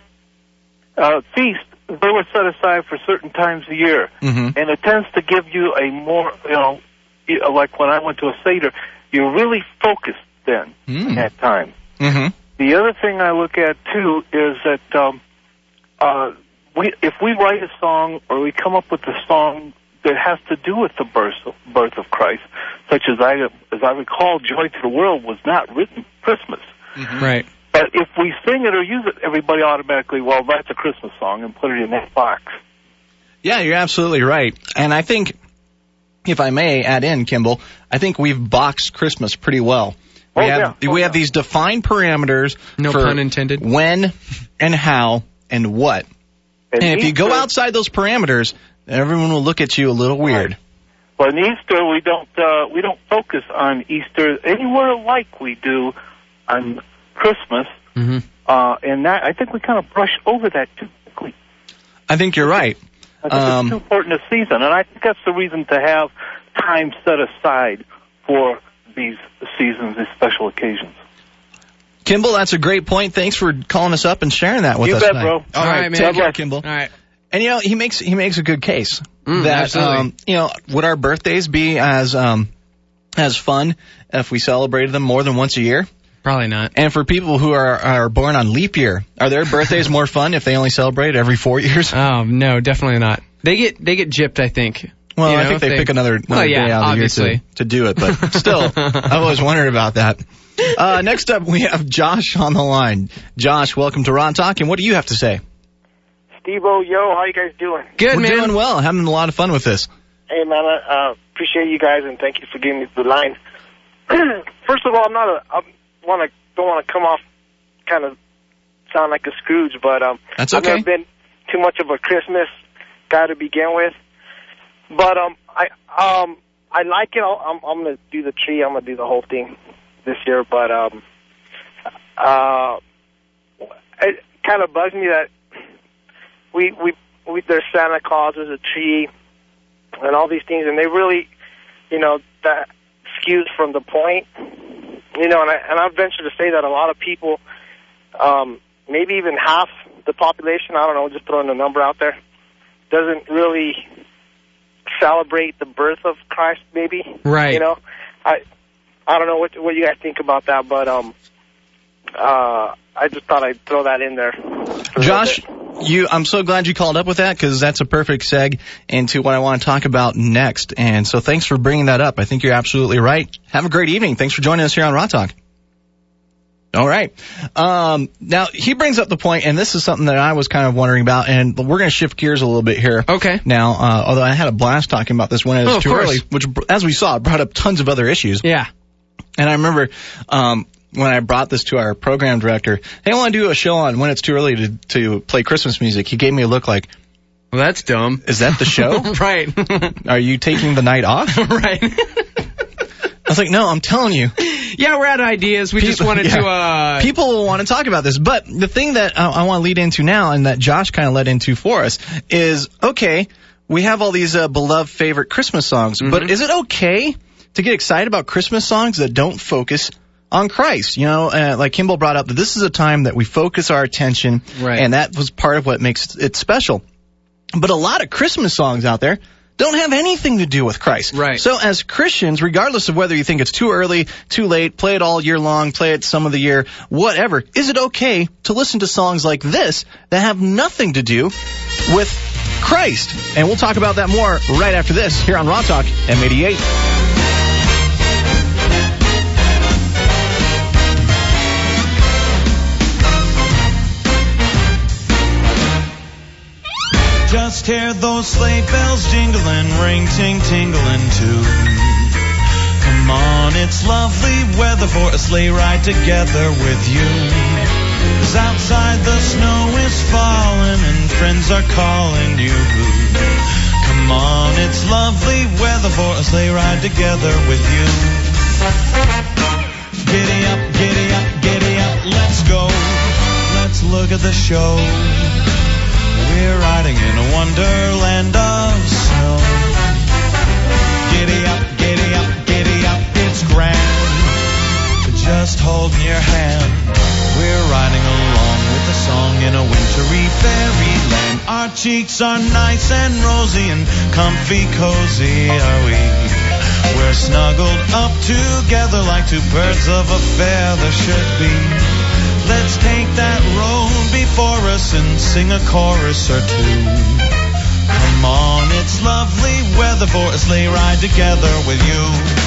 uh, feast, they were set aside for certain times a year.
Mm-hmm.
And it tends to give you a more, you know, you- like when I went to a Seder, you're really focused then
Mm.
at that time.
Mm-hmm.
The other thing I look at, too, is that um, uh, we, if we write a song or we come up with a song that has to do with the birth of, birth of Christ, such as I, as I recall, Joy to the World was not written Christmas.
Mm-hmm.
Right.
But if we sing it or use it, everybody automatically, well, that's a Christmas song, and put it in that box.
Yeah, you're absolutely right. And I think, if I may add in, Kimball, I think we've boxed Christmas pretty well. We
Oh,
have
yeah. Oh,
we
yeah.
have these defined parameters
No
for
pun intended.
when and how and what.
And,
And if you go
Easter-
outside those parameters, everyone will look at you a little weird.
Well, in Easter, we don't uh, we don't focus on Easter anywhere like we do on Christmas,
Mm-hmm.
uh, and that I think we kind of brush over that too quickly.
I think you're right.
I think
Um,
it's too important a season, and I think that's the reason to have time set aside for these seasons, these special occasions.
Kimball, that's a great point. Thanks for calling us up and sharing that with
You
us
bet,
tonight.
bro.
All
All
right,
right, man.
take care,
God bless.
Kimball.
All right.
And you know, he makes he makes a good case
Mm,
that
absolutely.
um, you know, would our birthdays be as um as fun if we celebrated them more than once a year?
Probably not.
And for people who are are born on leap year, are their birthdays more fun if they only celebrate every four years?
Oh no, definitely not. They get they get gypped, I think.
Well,
You
I
know,
think
if
they, pick another, another
Well, yeah,
day out of the year
obviously.
to, to do it, but still, I've always wondered about that. Uh, next up, we have Josh on the line. Josh, welcome to Ron Talk, and what do you have to say?
Steve-O, yo, how you guys doing?
Good,
We're
man.
doing well, having a lot of fun with this.
Hey, man, I uh, appreciate you guys, and thank you for giving me the line. First of all, I'm not a, I want to, don't want to come off kind of sound like a Scrooge, but um,
That's
I've
okay.
never been too much of a Christmas guy to begin with. But um, I um, I like it. I'll, I'm, I'm gonna do the tree. I'm gonna do the whole thing this year. But um, uh, it kind of bugs me that we we we there's Santa Claus, there's a tree, and all these things, and they really, you know, that skews from the point. You know, and I and I venture to say that a lot of people, um, maybe even half the population, I don't know, just throwing a number out there, doesn't really celebrate the birth of Christ, maybe.
Right.
You know, I I don't know what what you guys think about that, but um, uh, I just thought I'd throw that in there. for a
Josh,
little bit.
you, I'm so glad you called up with that because that's a perfect seg into what I want to talk about next. And so thanks for bringing that up. I think you're absolutely right. Have a great evening. Thanks for joining us here on Raw Talk. All right. Um, now, he brings up the point, and this is something that I was kind of wondering about, and we're going to shift gears a little bit here.
Okay.
Now, uh, although I had a blast talking about this when it was
oh,
too
course.
early, which, as we saw, brought up tons of other issues.
Yeah.
And I remember um, when I brought this to our program director, hey, I want to do a show on when it's too early to, to play Christmas music. He gave me a look like,
well, that's dumb.
Is that the show?
Right.
Are you taking the night off?
Right.
I was like, no, I'm telling you.
Yeah, we're out of ideas. We
people,
just wanted
yeah.
to... Uh...
People will want to talk about this. But the thing that I, I want to lead into now, and that Josh kind of led into for us, is, okay, we have all these uh, beloved favorite Christmas songs, mm-hmm. but is it okay to get excited about Christmas songs that don't focus on Christ? You know, uh, like Kimball brought up, that this is a time that we focus our attention,
right.
and that was part of what makes it special. But a lot of Christmas songs out there don't have anything to do with Christ.
Right.
So as Christians, regardless of whether you think it's too early, too late, play it all year long, play it some of the year, whatever, is it okay to listen to songs like this that have nothing to do with Christ? And we'll talk about that more right after this here on Raw Talk M eighty-eight.
Just hear those sleigh bells jingling, ring, ting, tingling too. Come on, it's lovely weather for a sleigh ride together with you. 'Cause outside the snow is falling and friends are calling you. Come on, it's lovely weather for a sleigh ride together with you. Giddy up, giddy up, giddy up, let's go. Let's look at the show. We're riding in a wonderland of snow. Giddy up, giddy up, giddy up, it's grand. Just holding your hand. We're riding along with a song in a wintry fairyland. Our cheeks are nice and rosy and comfy cozy are we. We're snuggled up together like two birds of a feather should be. Let's take that road before us and sing a chorus or two. Come on, it's lovely weather for a sleigh ride together with you.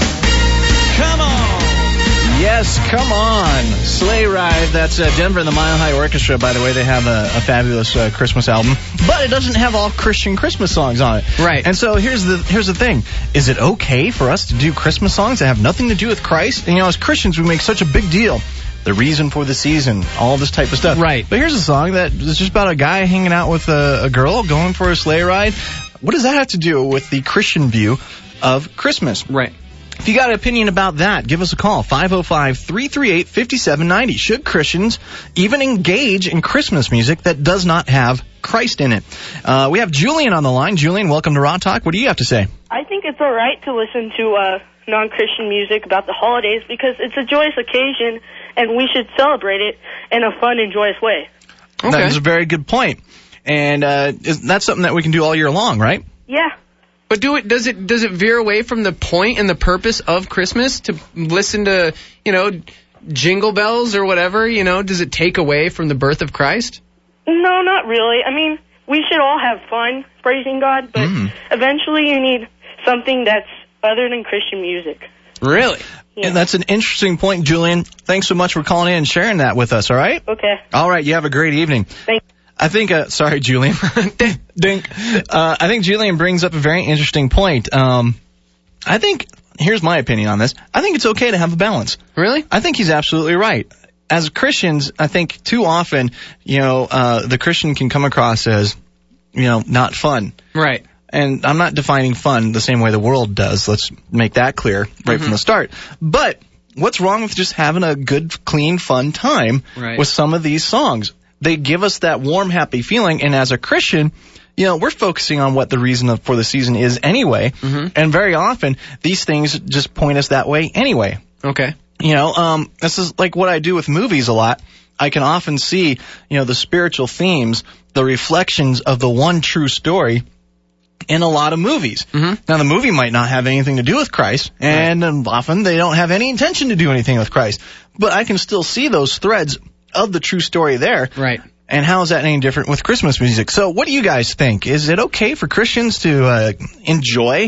Come on!
Yes, come on. Sleigh Ride. That's uh, Denver and the Mile High Orchestra, by the way. They have a, a fabulous uh, Christmas album. But it doesn't have all Christian Christmas songs on it.
Right.
And so here's the here's the thing. Is it okay for us to do Christmas songs that have nothing to do with Christ? And, you know, as Christians, we make such a big deal. The reason for the season, all this type of stuff.
Right.
But here's a song that is just about a guy hanging out with a, a girl, going for a sleigh ride. What does that have to do with the Christian view of Christmas?
Right.
If you got an opinion about that, give us a call, five oh five, three three eight, five seven nine oh. Should Christians even engage in Christmas music that does not have Christ in it? Uh, we have Julian on the line. Julian, welcome to Raw Talk. What do you have to say?
I think it's all right to listen to uh, non-Christian music about the holidays because it's a joyous occasion and we should celebrate it in a fun and joyous way.
Okay. That is a very good point. And uh, is, that's something that we can do all year long, right?
Yeah.
But do it does it does it veer away from the point and the purpose of Christmas to listen to, you know, jingle bells or whatever, you know, does it take away from the birth of Christ?
No, not really. I mean, we should all have fun praising God, but mm. eventually you need something that's other than Christian music.
Really?
Yeah.
And that's an interesting point, Julian. Thanks so much for calling in and sharing that with us, all right?
Okay.
All right, you have a great evening.
Thanks.
I think, uh, sorry, Julian. Dink. Uh, I think Julian brings up a very interesting point. Um, I think, here's my opinion on this. I think it's okay to have a balance.
Really?
I think he's absolutely right. As Christians, I think too often, you know, uh, the Christian can come across as, you know, not fun.
Right.
And I'm not defining fun the same way the world does. Let's make that clear right mm-hmm. from the start. But what's wrong with just having a good, clean, fun time
right.
with some of these songs? They give us that warm, happy feeling, and as a Christian, you know, we're focusing on what the reason for the season is anyway,
mm-hmm.
and very often, these things just point us that way anyway.
Okay.
You know, um, this is like what I do with movies a lot. I can often see, you know, the spiritual themes, the reflections of the one true story in a lot of movies.
Mm-hmm.
Now, the movie might not have anything to do with Christ, and right. often they don't have any intention to do anything with Christ, but I can still see those threads of the true story there.
Right.
And how is that any different with Christmas music? So what do you guys think? Is it okay for Christians to uh, enjoy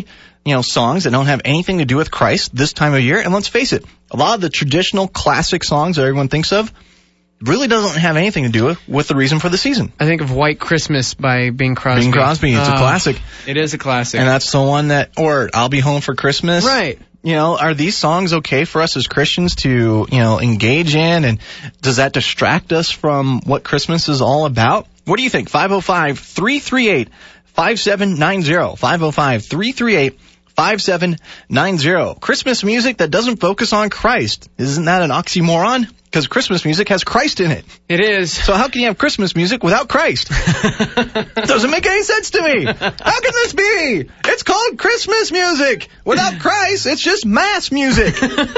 you know, songs that don't have anything to do with Christ this time of year. And let's face it, a lot of the traditional classic songs that everyone thinks of really doesn't have anything to do with, with the reason for the season.
I think of White Christmas by Bing Crosby.
Bing Crosby, it's
uh,
a classic.
It is a classic.
And that's the one that, or I'll Be Home for Christmas.
Right.
You know, are these songs okay for us as Christians to, you know, engage in? And does that distract us from what Christmas is all about? What do you think? five oh five, three three eight, five seven nine zero. five oh five, three three eight, five seven nine zero. Christmas music that doesn't focus on Christ. Isn't that an oxymoron? Because Christmas music has Christ in it.
It is.
So how can you have Christmas music without Christ? Doesn't make any sense to me. How can this be? It's called Christmas music. Without Christ, it's just mass music.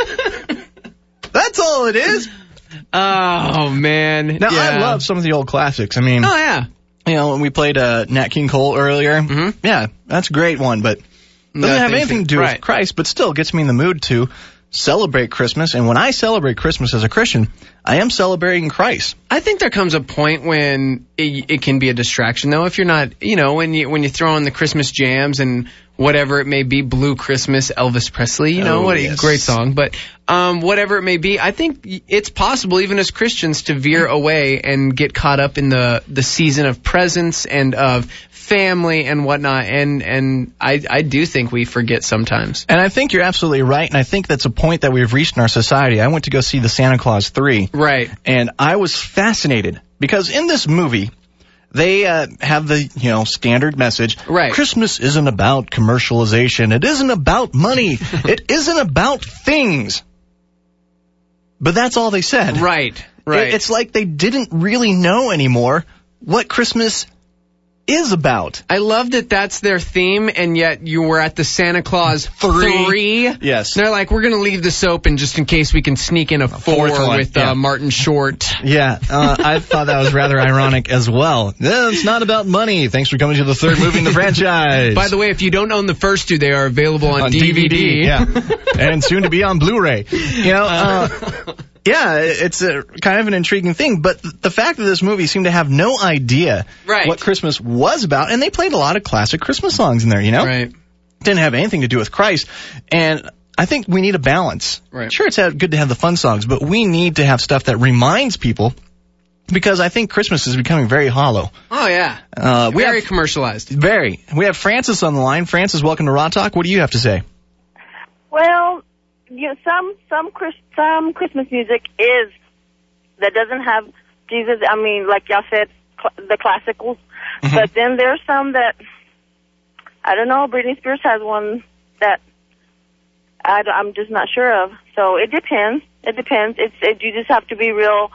That's all it is.
Oh, man.
Now,
yeah.
I love some of the old classics. I mean,
oh, yeah.
You know, when we played uh, Nat King Cole earlier,
mm-hmm.
yeah, that's a great one, but doesn't
Nothing
have anything to do
right.
with Christ, but still gets me in the mood to celebrate Christmas. And when I celebrate Christmas as a Christian, I am celebrating Christ.
I think there comes a point when it, it can be a distraction, though, if you're not, you know, when you when you throw in the Christmas jams and whatever it may be, Blue Christmas, Elvis Presley, you know,
oh,
what a
yes.
great song. But um, whatever it may be, I think it's possible, even as Christians, to veer away and get caught up in the, the season of presents and of family and whatnot. And, and I, I do think we forget sometimes.
And I think you're absolutely right, and I think that's a point that we've reached in our society. I went to go see the Santa Claus three.
Right.
And I was fascinated, because in this movie, they uh, have the, you know, standard message.
Right.
Christmas isn't about commercialization. It isn't about money. It isn't about things. But that's all they said.
Right, right.
It, it's like they didn't really know anymore what Christmas is about.
I love that that's their theme, and yet you were at the Santa Claus three. three.
Yes.
They're like, we're going to leave this open just in case we can sneak in a, a four with
yeah.
uh, Martin Short.
Yeah, uh, I thought that was rather ironic as well. Yeah, it's not about money. Thanks for coming to the third movie in the franchise.
By the way, if you don't own the first two, they are available on,
on
D V D.
D V D. Yeah, and soon to be on Blu-ray. You know, uh, yeah, it's a kind of an intriguing thing, but the fact that this movie seemed to have no idea
right.
what Christmas was about, and they played a lot of classic Christmas songs in there, you know?
Right.
Didn't have anything to do with Christ, and I think we need a balance.
Right.
Sure, it's good to have the fun songs, but we need to have stuff that reminds people, because I think Christmas is becoming very hollow.
Oh, yeah.
Uh, we
very
have,
commercialized.
Very. We have Francis on the line. Francis, welcome to Raw Talk. What do you have to say?
Well, you know, some some Chris, some Christmas music is that doesn't have Jesus. I mean, like y'all said, cl- the classicals. Mm-hmm. But then there's some that I don't know. Britney Spears has one that I, I'm just not sure of. So it depends. It depends. It's it, you just have to be real,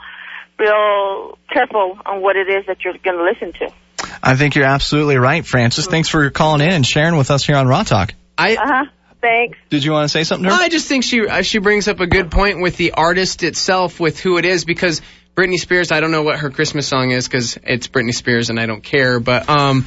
real careful on what it is that you're going to listen to.
I think you're absolutely right, Francis. Mm-hmm. Thanks for calling in and sharing with us here on Raw Talk.
I.
Uh-huh. Thanks.
Did you want to say something to her?
I just think she uh, she brings up a good point with the artist itself, with who it is, because Britney Spears, I don't know what her Christmas song is because it's Britney Spears and I don't care, but um,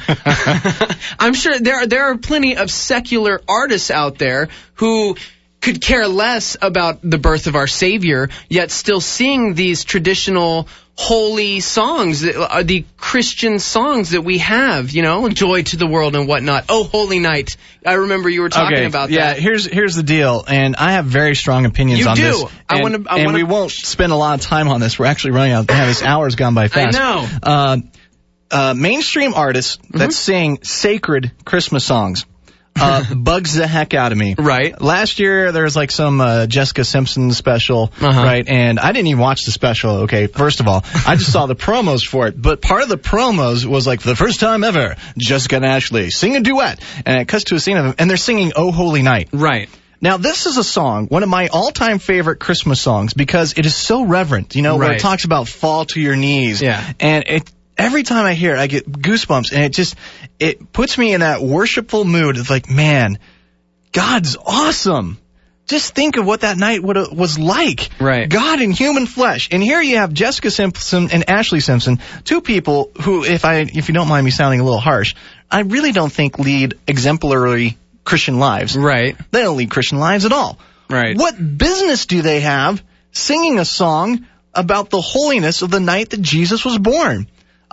I'm sure there are, there are plenty of secular artists out there who could care less about the birth of our Savior, yet still sing these traditional holy songs, that are the Christian songs that we have, you know, Joy to the World and whatnot. Oh, Holy Night. I remember you were talking
okay,
about
yeah,
that.
Yeah, here's here's the deal, and I have very strong opinions
you
on
do.
this.
You do. I want to.
And we won't spend a lot of time on this. We're actually running out. Yeah, this hour's gone by fast.
I know.
Uh, uh, mainstream artists mm-hmm. that sing sacred Christmas songs uh, bugs the heck out of me.
Right.
Last year, there was like some uh, Jessica Simpson special,
uh-huh.
right? And I didn't even watch the special, okay, first of all. I just saw the promos for it. But part of the promos was like, for the first time ever, Jessica and Ashley sing a duet. And it cuts to a scene of them, and they're singing Oh Holy Night.
Right.
Now, this is a song, one of my all-time favorite Christmas songs, because it is so reverent, you know,
right.
where it talks about fall to your knees.
Yeah.
And it... Every time I hear it, I get goosebumps, and it just, it puts me in that worshipful mood. It's like, man, God's awesome. Just think of what that night would was like.
Right.
God in human flesh. And here you have Jessica Simpson and Ashley Simpson, two people who, if I, if you don't mind me sounding a little harsh, I really don't think lead exemplary Christian lives.
Right.
They don't lead Christian lives at all.
Right.
What business do they have singing a song about the holiness of the night that Jesus was born?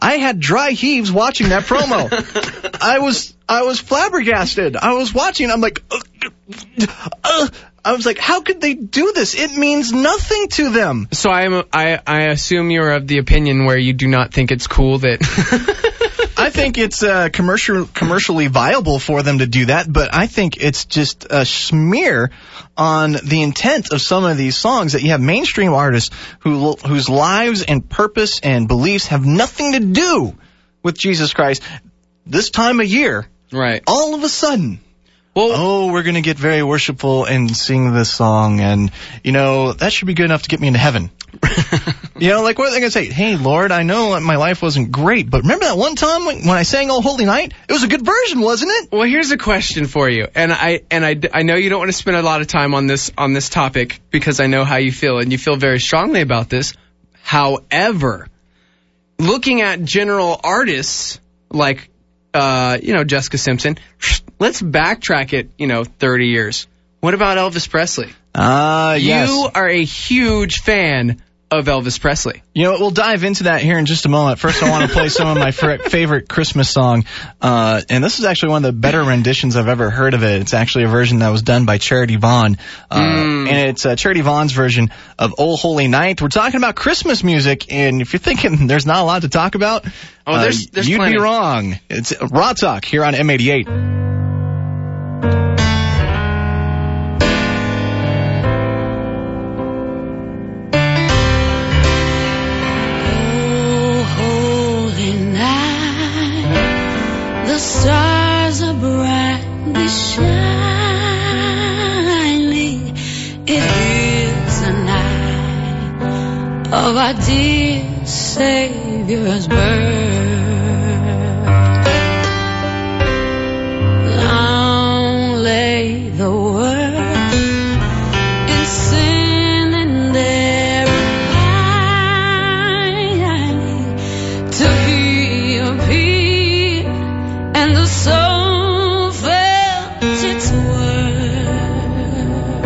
I had dry heaves watching that promo. I was I was flabbergasted. I was watching. I'm like, uh, uh, I was like, how could they do this? It means nothing to them.
So I am. I I assume you're of the opinion where you do not think it's cool that.
I think it's uh, commercial, commercially viable for them to do that, but I think it's just a smear on the intent of some of these songs that you have mainstream artists who whose lives and purpose and beliefs have nothing to do with Jesus Christ. This time of year,
right?
All of a sudden,
well,
oh, we're going to get very worshipful and sing this song, and, you know, that should be good enough to get me into heaven. You know, like, what are they going to say? Hey, Lord, I know my life wasn't great, but remember that one time when, when I sang Oh Holy Night? It was a good version, wasn't it?
Well, here's a question for you, and I and I, I know you don't want to spend a lot of time on this on this topic because I know how you feel, and you feel very strongly about this. However, looking at general artists like, uh, you know, Jessica Simpson, let's backtrack it, you know, thirty years. What about Elvis Presley?
Ah, uh, yes.
You are a huge fan of Elvis Presley.
You know, we'll dive into that here in just a moment. First, I want to play some of my fr- favorite Christmas song, uh, and this is actually one of the better renditions I've ever heard of it. It's actually a version that was done by Charity Vaughn, uh, mm. and it's uh, Charity Vaughn's version of Oh Holy Night. We're talking about Christmas music, and if you're thinking there's not a lot to talk about,
oh, there's, there's
uh, you'd
plenty.
be wrong. It's Raw Talk here on M eighty-eight.
Stars are brightly shining. It is the night of our dear Savior's birth. Long lay the world in sin and error pining to be appeared. And the soul felt its worth,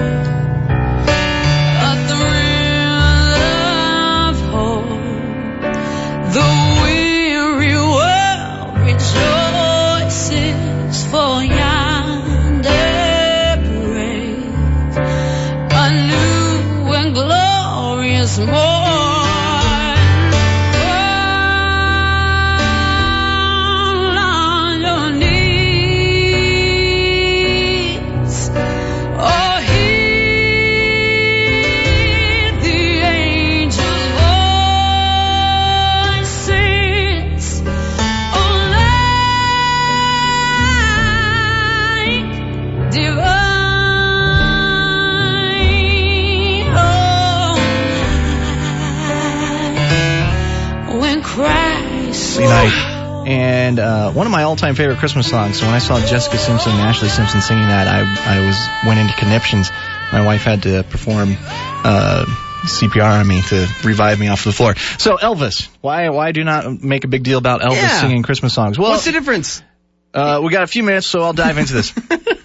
a thrill of hope. The weary world rejoices for yonder breaks a new and glorious morn.
Night. And uh, one of my all-time favorite Christmas songs. So when I saw Jessica Simpson and Ashley Simpson singing that, I I was went into conniptions. My wife had to perform uh, C P R on me to revive me off the floor. So Elvis, why why do not make a big deal about Elvis
yeah.
singing Christmas songs? Well,
what's the difference?
Uh, we got a few minutes, so I'll dive into this.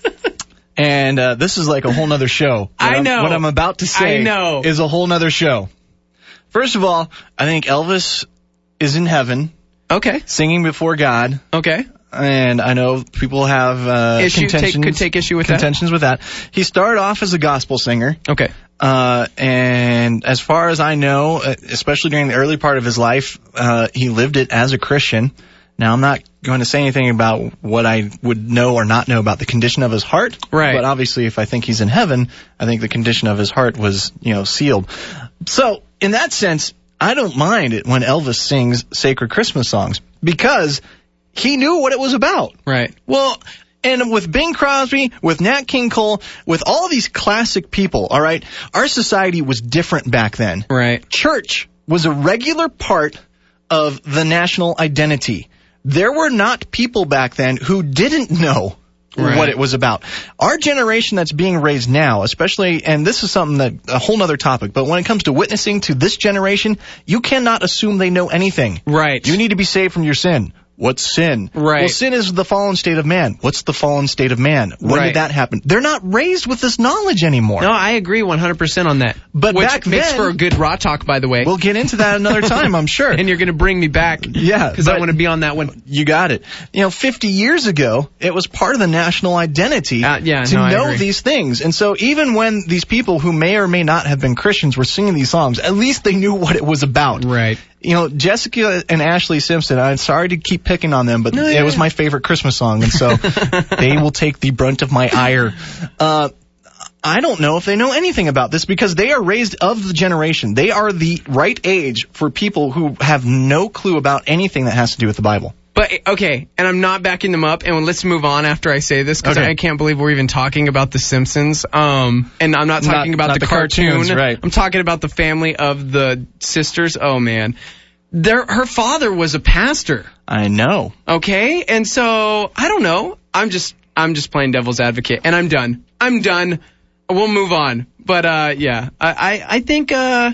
And uh, this is like a whole nother show. What
I know.
I'm, what I'm about to say
I know.
is a whole nother show. First of all, I think Elvis is in heaven.
Okay.
Singing before God.
Okay.
And I know people have uh,
issue,
contentions,
take, could take issue with
contentions
that.
with that. He started off as a gospel singer.
Okay.
Uh, and as far as I know, especially during the early part of his life, uh, he lived it as a Christian. Now, I'm not going to say anything about what I would know or not know about the condition of his heart.
Right.
But obviously, if I think he's in heaven, I think the condition of his heart was, you know, sealed. So, in that sense, I don't mind it when Elvis sings sacred Christmas songs because he knew what it was about.
Right.
Well, and with Bing Crosby, with Nat King Cole, with all these classic people, all right, our society was different back then.
Right.
Church was a regular part of the national identity. There were not people back then who didn't know Right. what it was about. Our generation that's being raised now, especially, and this is something that, a whole nother topic, but when it comes to witnessing to this generation, you cannot assume they know anything.
Right.
You need to be saved from your sin. What's sin?
Right.
Well, sin is the fallen state of man. What's the fallen state of man? When
Right.
did that happen? They're not raised with this knowledge anymore.
No, I agree one hundred percent on that.
But
Which
back
makes
then-
for a good raw talk, by the way.
We'll get into that another time, I'm sure.
And you're going to bring me back.
Yeah.
Because I
but
want to be on that one.
You got it. You know, fifty years ago, it was part of the national identity
Uh, yeah,
to
no, I
know
agree.
these things. And so even when these people who may or may not have been Christians were singing these songs, at least they knew what it was about.
Right.
You know, Jessica and Ashley Simpson, I'm sorry to keep picking on them, but
No,
it
yeah,
was
yeah.
my favorite Christmas song, and so they will take the brunt of my ire. Uh, I don't know if they know anything about this because they are raised of the generation. They are the right age for people who have no clue about anything that has to do with the Bible.
But, okay, and I'm not backing them up, and let's move on after I say this, because
Okay.
I can't believe we're even talking about The Simpsons. Um, and I'm not talking
Not-
about
not
the,
the
cartoon.
cartoons, right.
I'm talking about the family of the sisters. Oh, man. Their, her father was a pastor.
I know.
Okay? And so, I don't know. I'm just, I'm just playing devil's advocate, and I'm done. I'm done. We'll move on. But, uh, yeah, I, I, I think, uh...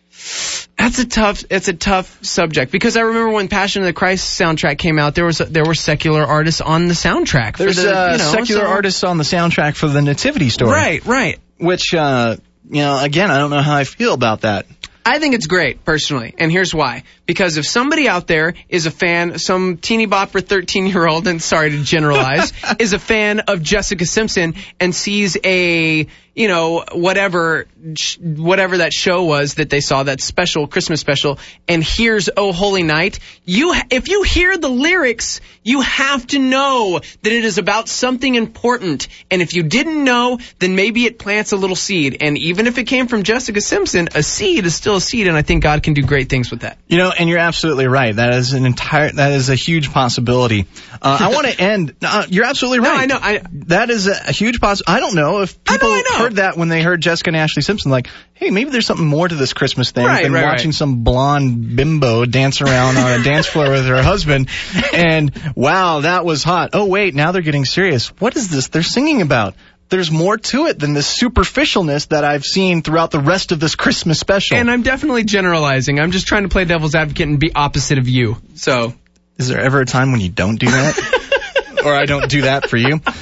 That's a tough. It's a tough subject because I remember when Passion of the Christ soundtrack came out, there was a, there were secular artists on the soundtrack. for
There's
the,
uh,
you know,
secular
so-
artists on the soundtrack for the Nativity Story.
Right, right.
Which, uh, you know, again, I don't know how I feel about that.
I think it's great, personally, and here's why. Because if somebody out there is a fan, some teeny bopper thirteen-year-old, and sorry to generalize, is a fan of Jessica Simpson and sees a, you know, whatever sh- whatever that show was that they saw, that special, Christmas special, and hears Oh Holy Night, you ha- if you hear the lyrics, you have to know that it is about something important. And if you didn't know, then maybe it plants a little seed. And even if it came from Jessica Simpson, a seed is still a seed, and I think God can do great things with that.
You know, and you're absolutely right. That is an entire, that is a huge possibility. Uh, I want to end, uh, you're absolutely right.
No, I know. I,
that is a, a huge possibility. I don't know if people
I know, I know.
heard that when they heard Jessica and Ashley Simpson, like, hey, maybe there's something more to this Christmas thing
Right,
than
right,
watching
right.
some blonde bimbo dance around on a dance floor with her husband. And wow, that was hot. Oh, wait, now they're getting serious. What is this they're singing about? There's more to it than this superficialness that I've seen throughout the rest of this Christmas special.
And I'm definitely generalizing. I'm just trying to play devil's advocate and be opposite of you. So,
is there ever a time when you don't do that? Or I don't do that for you? Uh,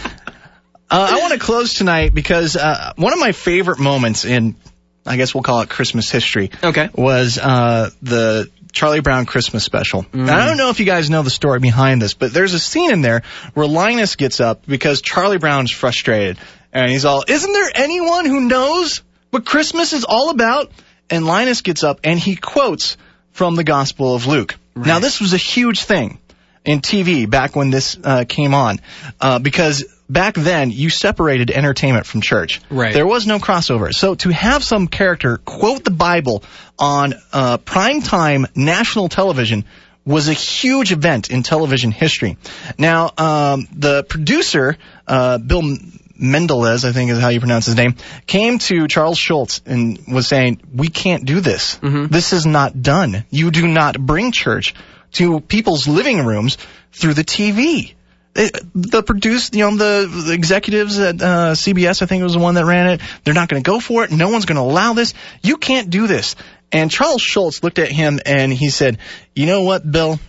I want to close tonight because uh, one of my favorite moments in, I guess we'll call it Christmas history,
okay,
was uh, the Charlie Brown Christmas special.
Mm.
Now, I don't know if you guys know the story behind this, but there's a scene in there where Linus gets up because Charlie Brown's frustrated. And he's all, isn't there anyone who knows what Christmas is all about? And Linus gets up and he quotes from the Gospel of Luke. Right. Now, this was a huge thing in T V back when this uh, came on, uh, because back then you separated entertainment from church.
Right.
There was no crossover. So to have some character quote the Bible on uh, primetime national television was a huge event in television history. Now, um, the producer, uh, Bill Mendelez, I think is how you pronounce his name, came to Charles Schultz and was saying, we can't do this.
Mm-hmm.
This is not done. You do not bring church to people's living rooms through the T V. It, the produce, you know, the, the executives at uh, C B S, I think it was the one that ran it, they're not going to go for it. No one's going to allow this. You can't do this. And Charles Schultz looked at him and he said, you know what, Bill?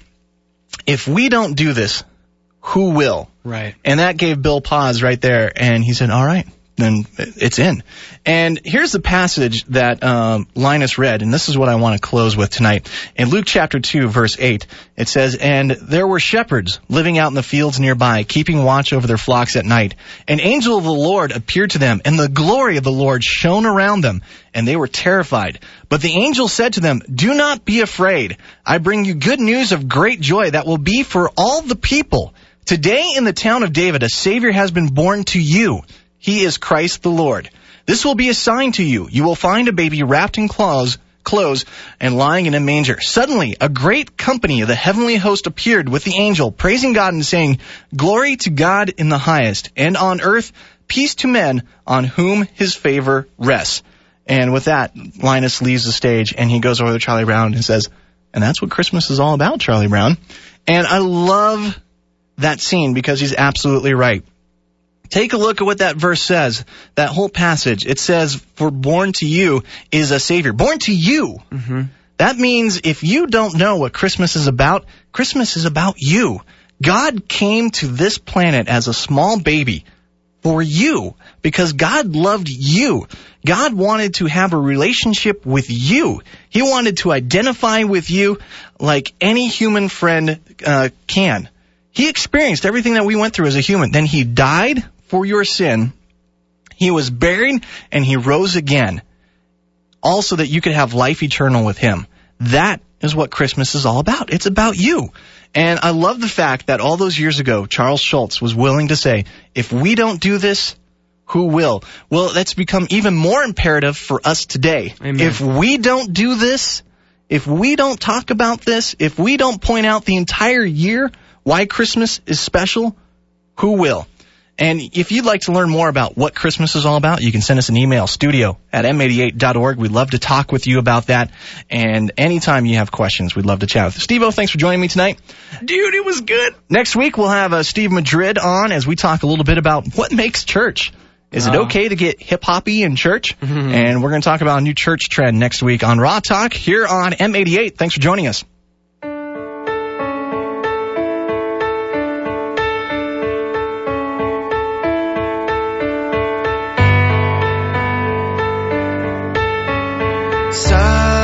If we don't do this, who will?
Right.
And that gave Bill pause right there. And he said, all right, then it's in. And here's the passage that um, Linus read, and this is what I want to close with tonight. In Luke chapter two, verse eight, it says, and there were shepherds living out in the fields nearby, keeping watch over their flocks at night. An angel of the Lord appeared to them, and the glory of the Lord shone around them, and they were terrified. But the angel said to them, do not be afraid. I bring you good news of great joy that will be for all the people. Today in the town of David, a Savior has been born to you. He is Christ the Lord. This will be a sign to you. You will find a baby wrapped in clothes, clothes and lying in a manger. Suddenly, a great company of the heavenly host appeared with the angel, praising God and saying, glory to God in the highest, and on earth, peace to men on whom his favor rests. And with that, Linus leaves the stage and he goes over to Charlie Brown and says, and that's what Christmas is all about, Charlie Brown. And I love that scene because he's absolutely right. Take a look at what that verse says, that whole passage. It says, for born to you is a Savior. Born to you.
Mm-hmm.
That means if you don't know what Christmas is about, Christmas is about you. God came to this planet as a small baby for you because God loved you. God wanted to have a relationship with you. He wanted to identify with you like any human friend uh, can. He experienced everything that we went through as a human. Then he died for your sin. He was buried and he rose again. Also that you could have life eternal with him. That is what Christmas is all about. It's about you. And I love the fact that all those years ago, Charles Schulz was willing to say, if we don't do this, who will? Well, that's become even more imperative for us today.
Amen.
If we don't do this, if we don't talk about this, if we don't point out the entire year why Christmas is special, who will? And if you'd like to learn more about what Christmas is all about, you can send us an email, studio at m eighty-eight dot org. We'd love to talk with you about that. And anytime you have questions, we'd love to chat with you. Steve-O, thanks for joining me tonight.
Dude, it was good.
Next week, we'll have uh, Steve Madrid on as we talk a little bit about what makes church. Is it okay to get hip-hoppy in church? Mm-hmm. And we're going to talk about a new church trend next week on Raw Talk here on M eighty-eight. Thanks for joining us.
Side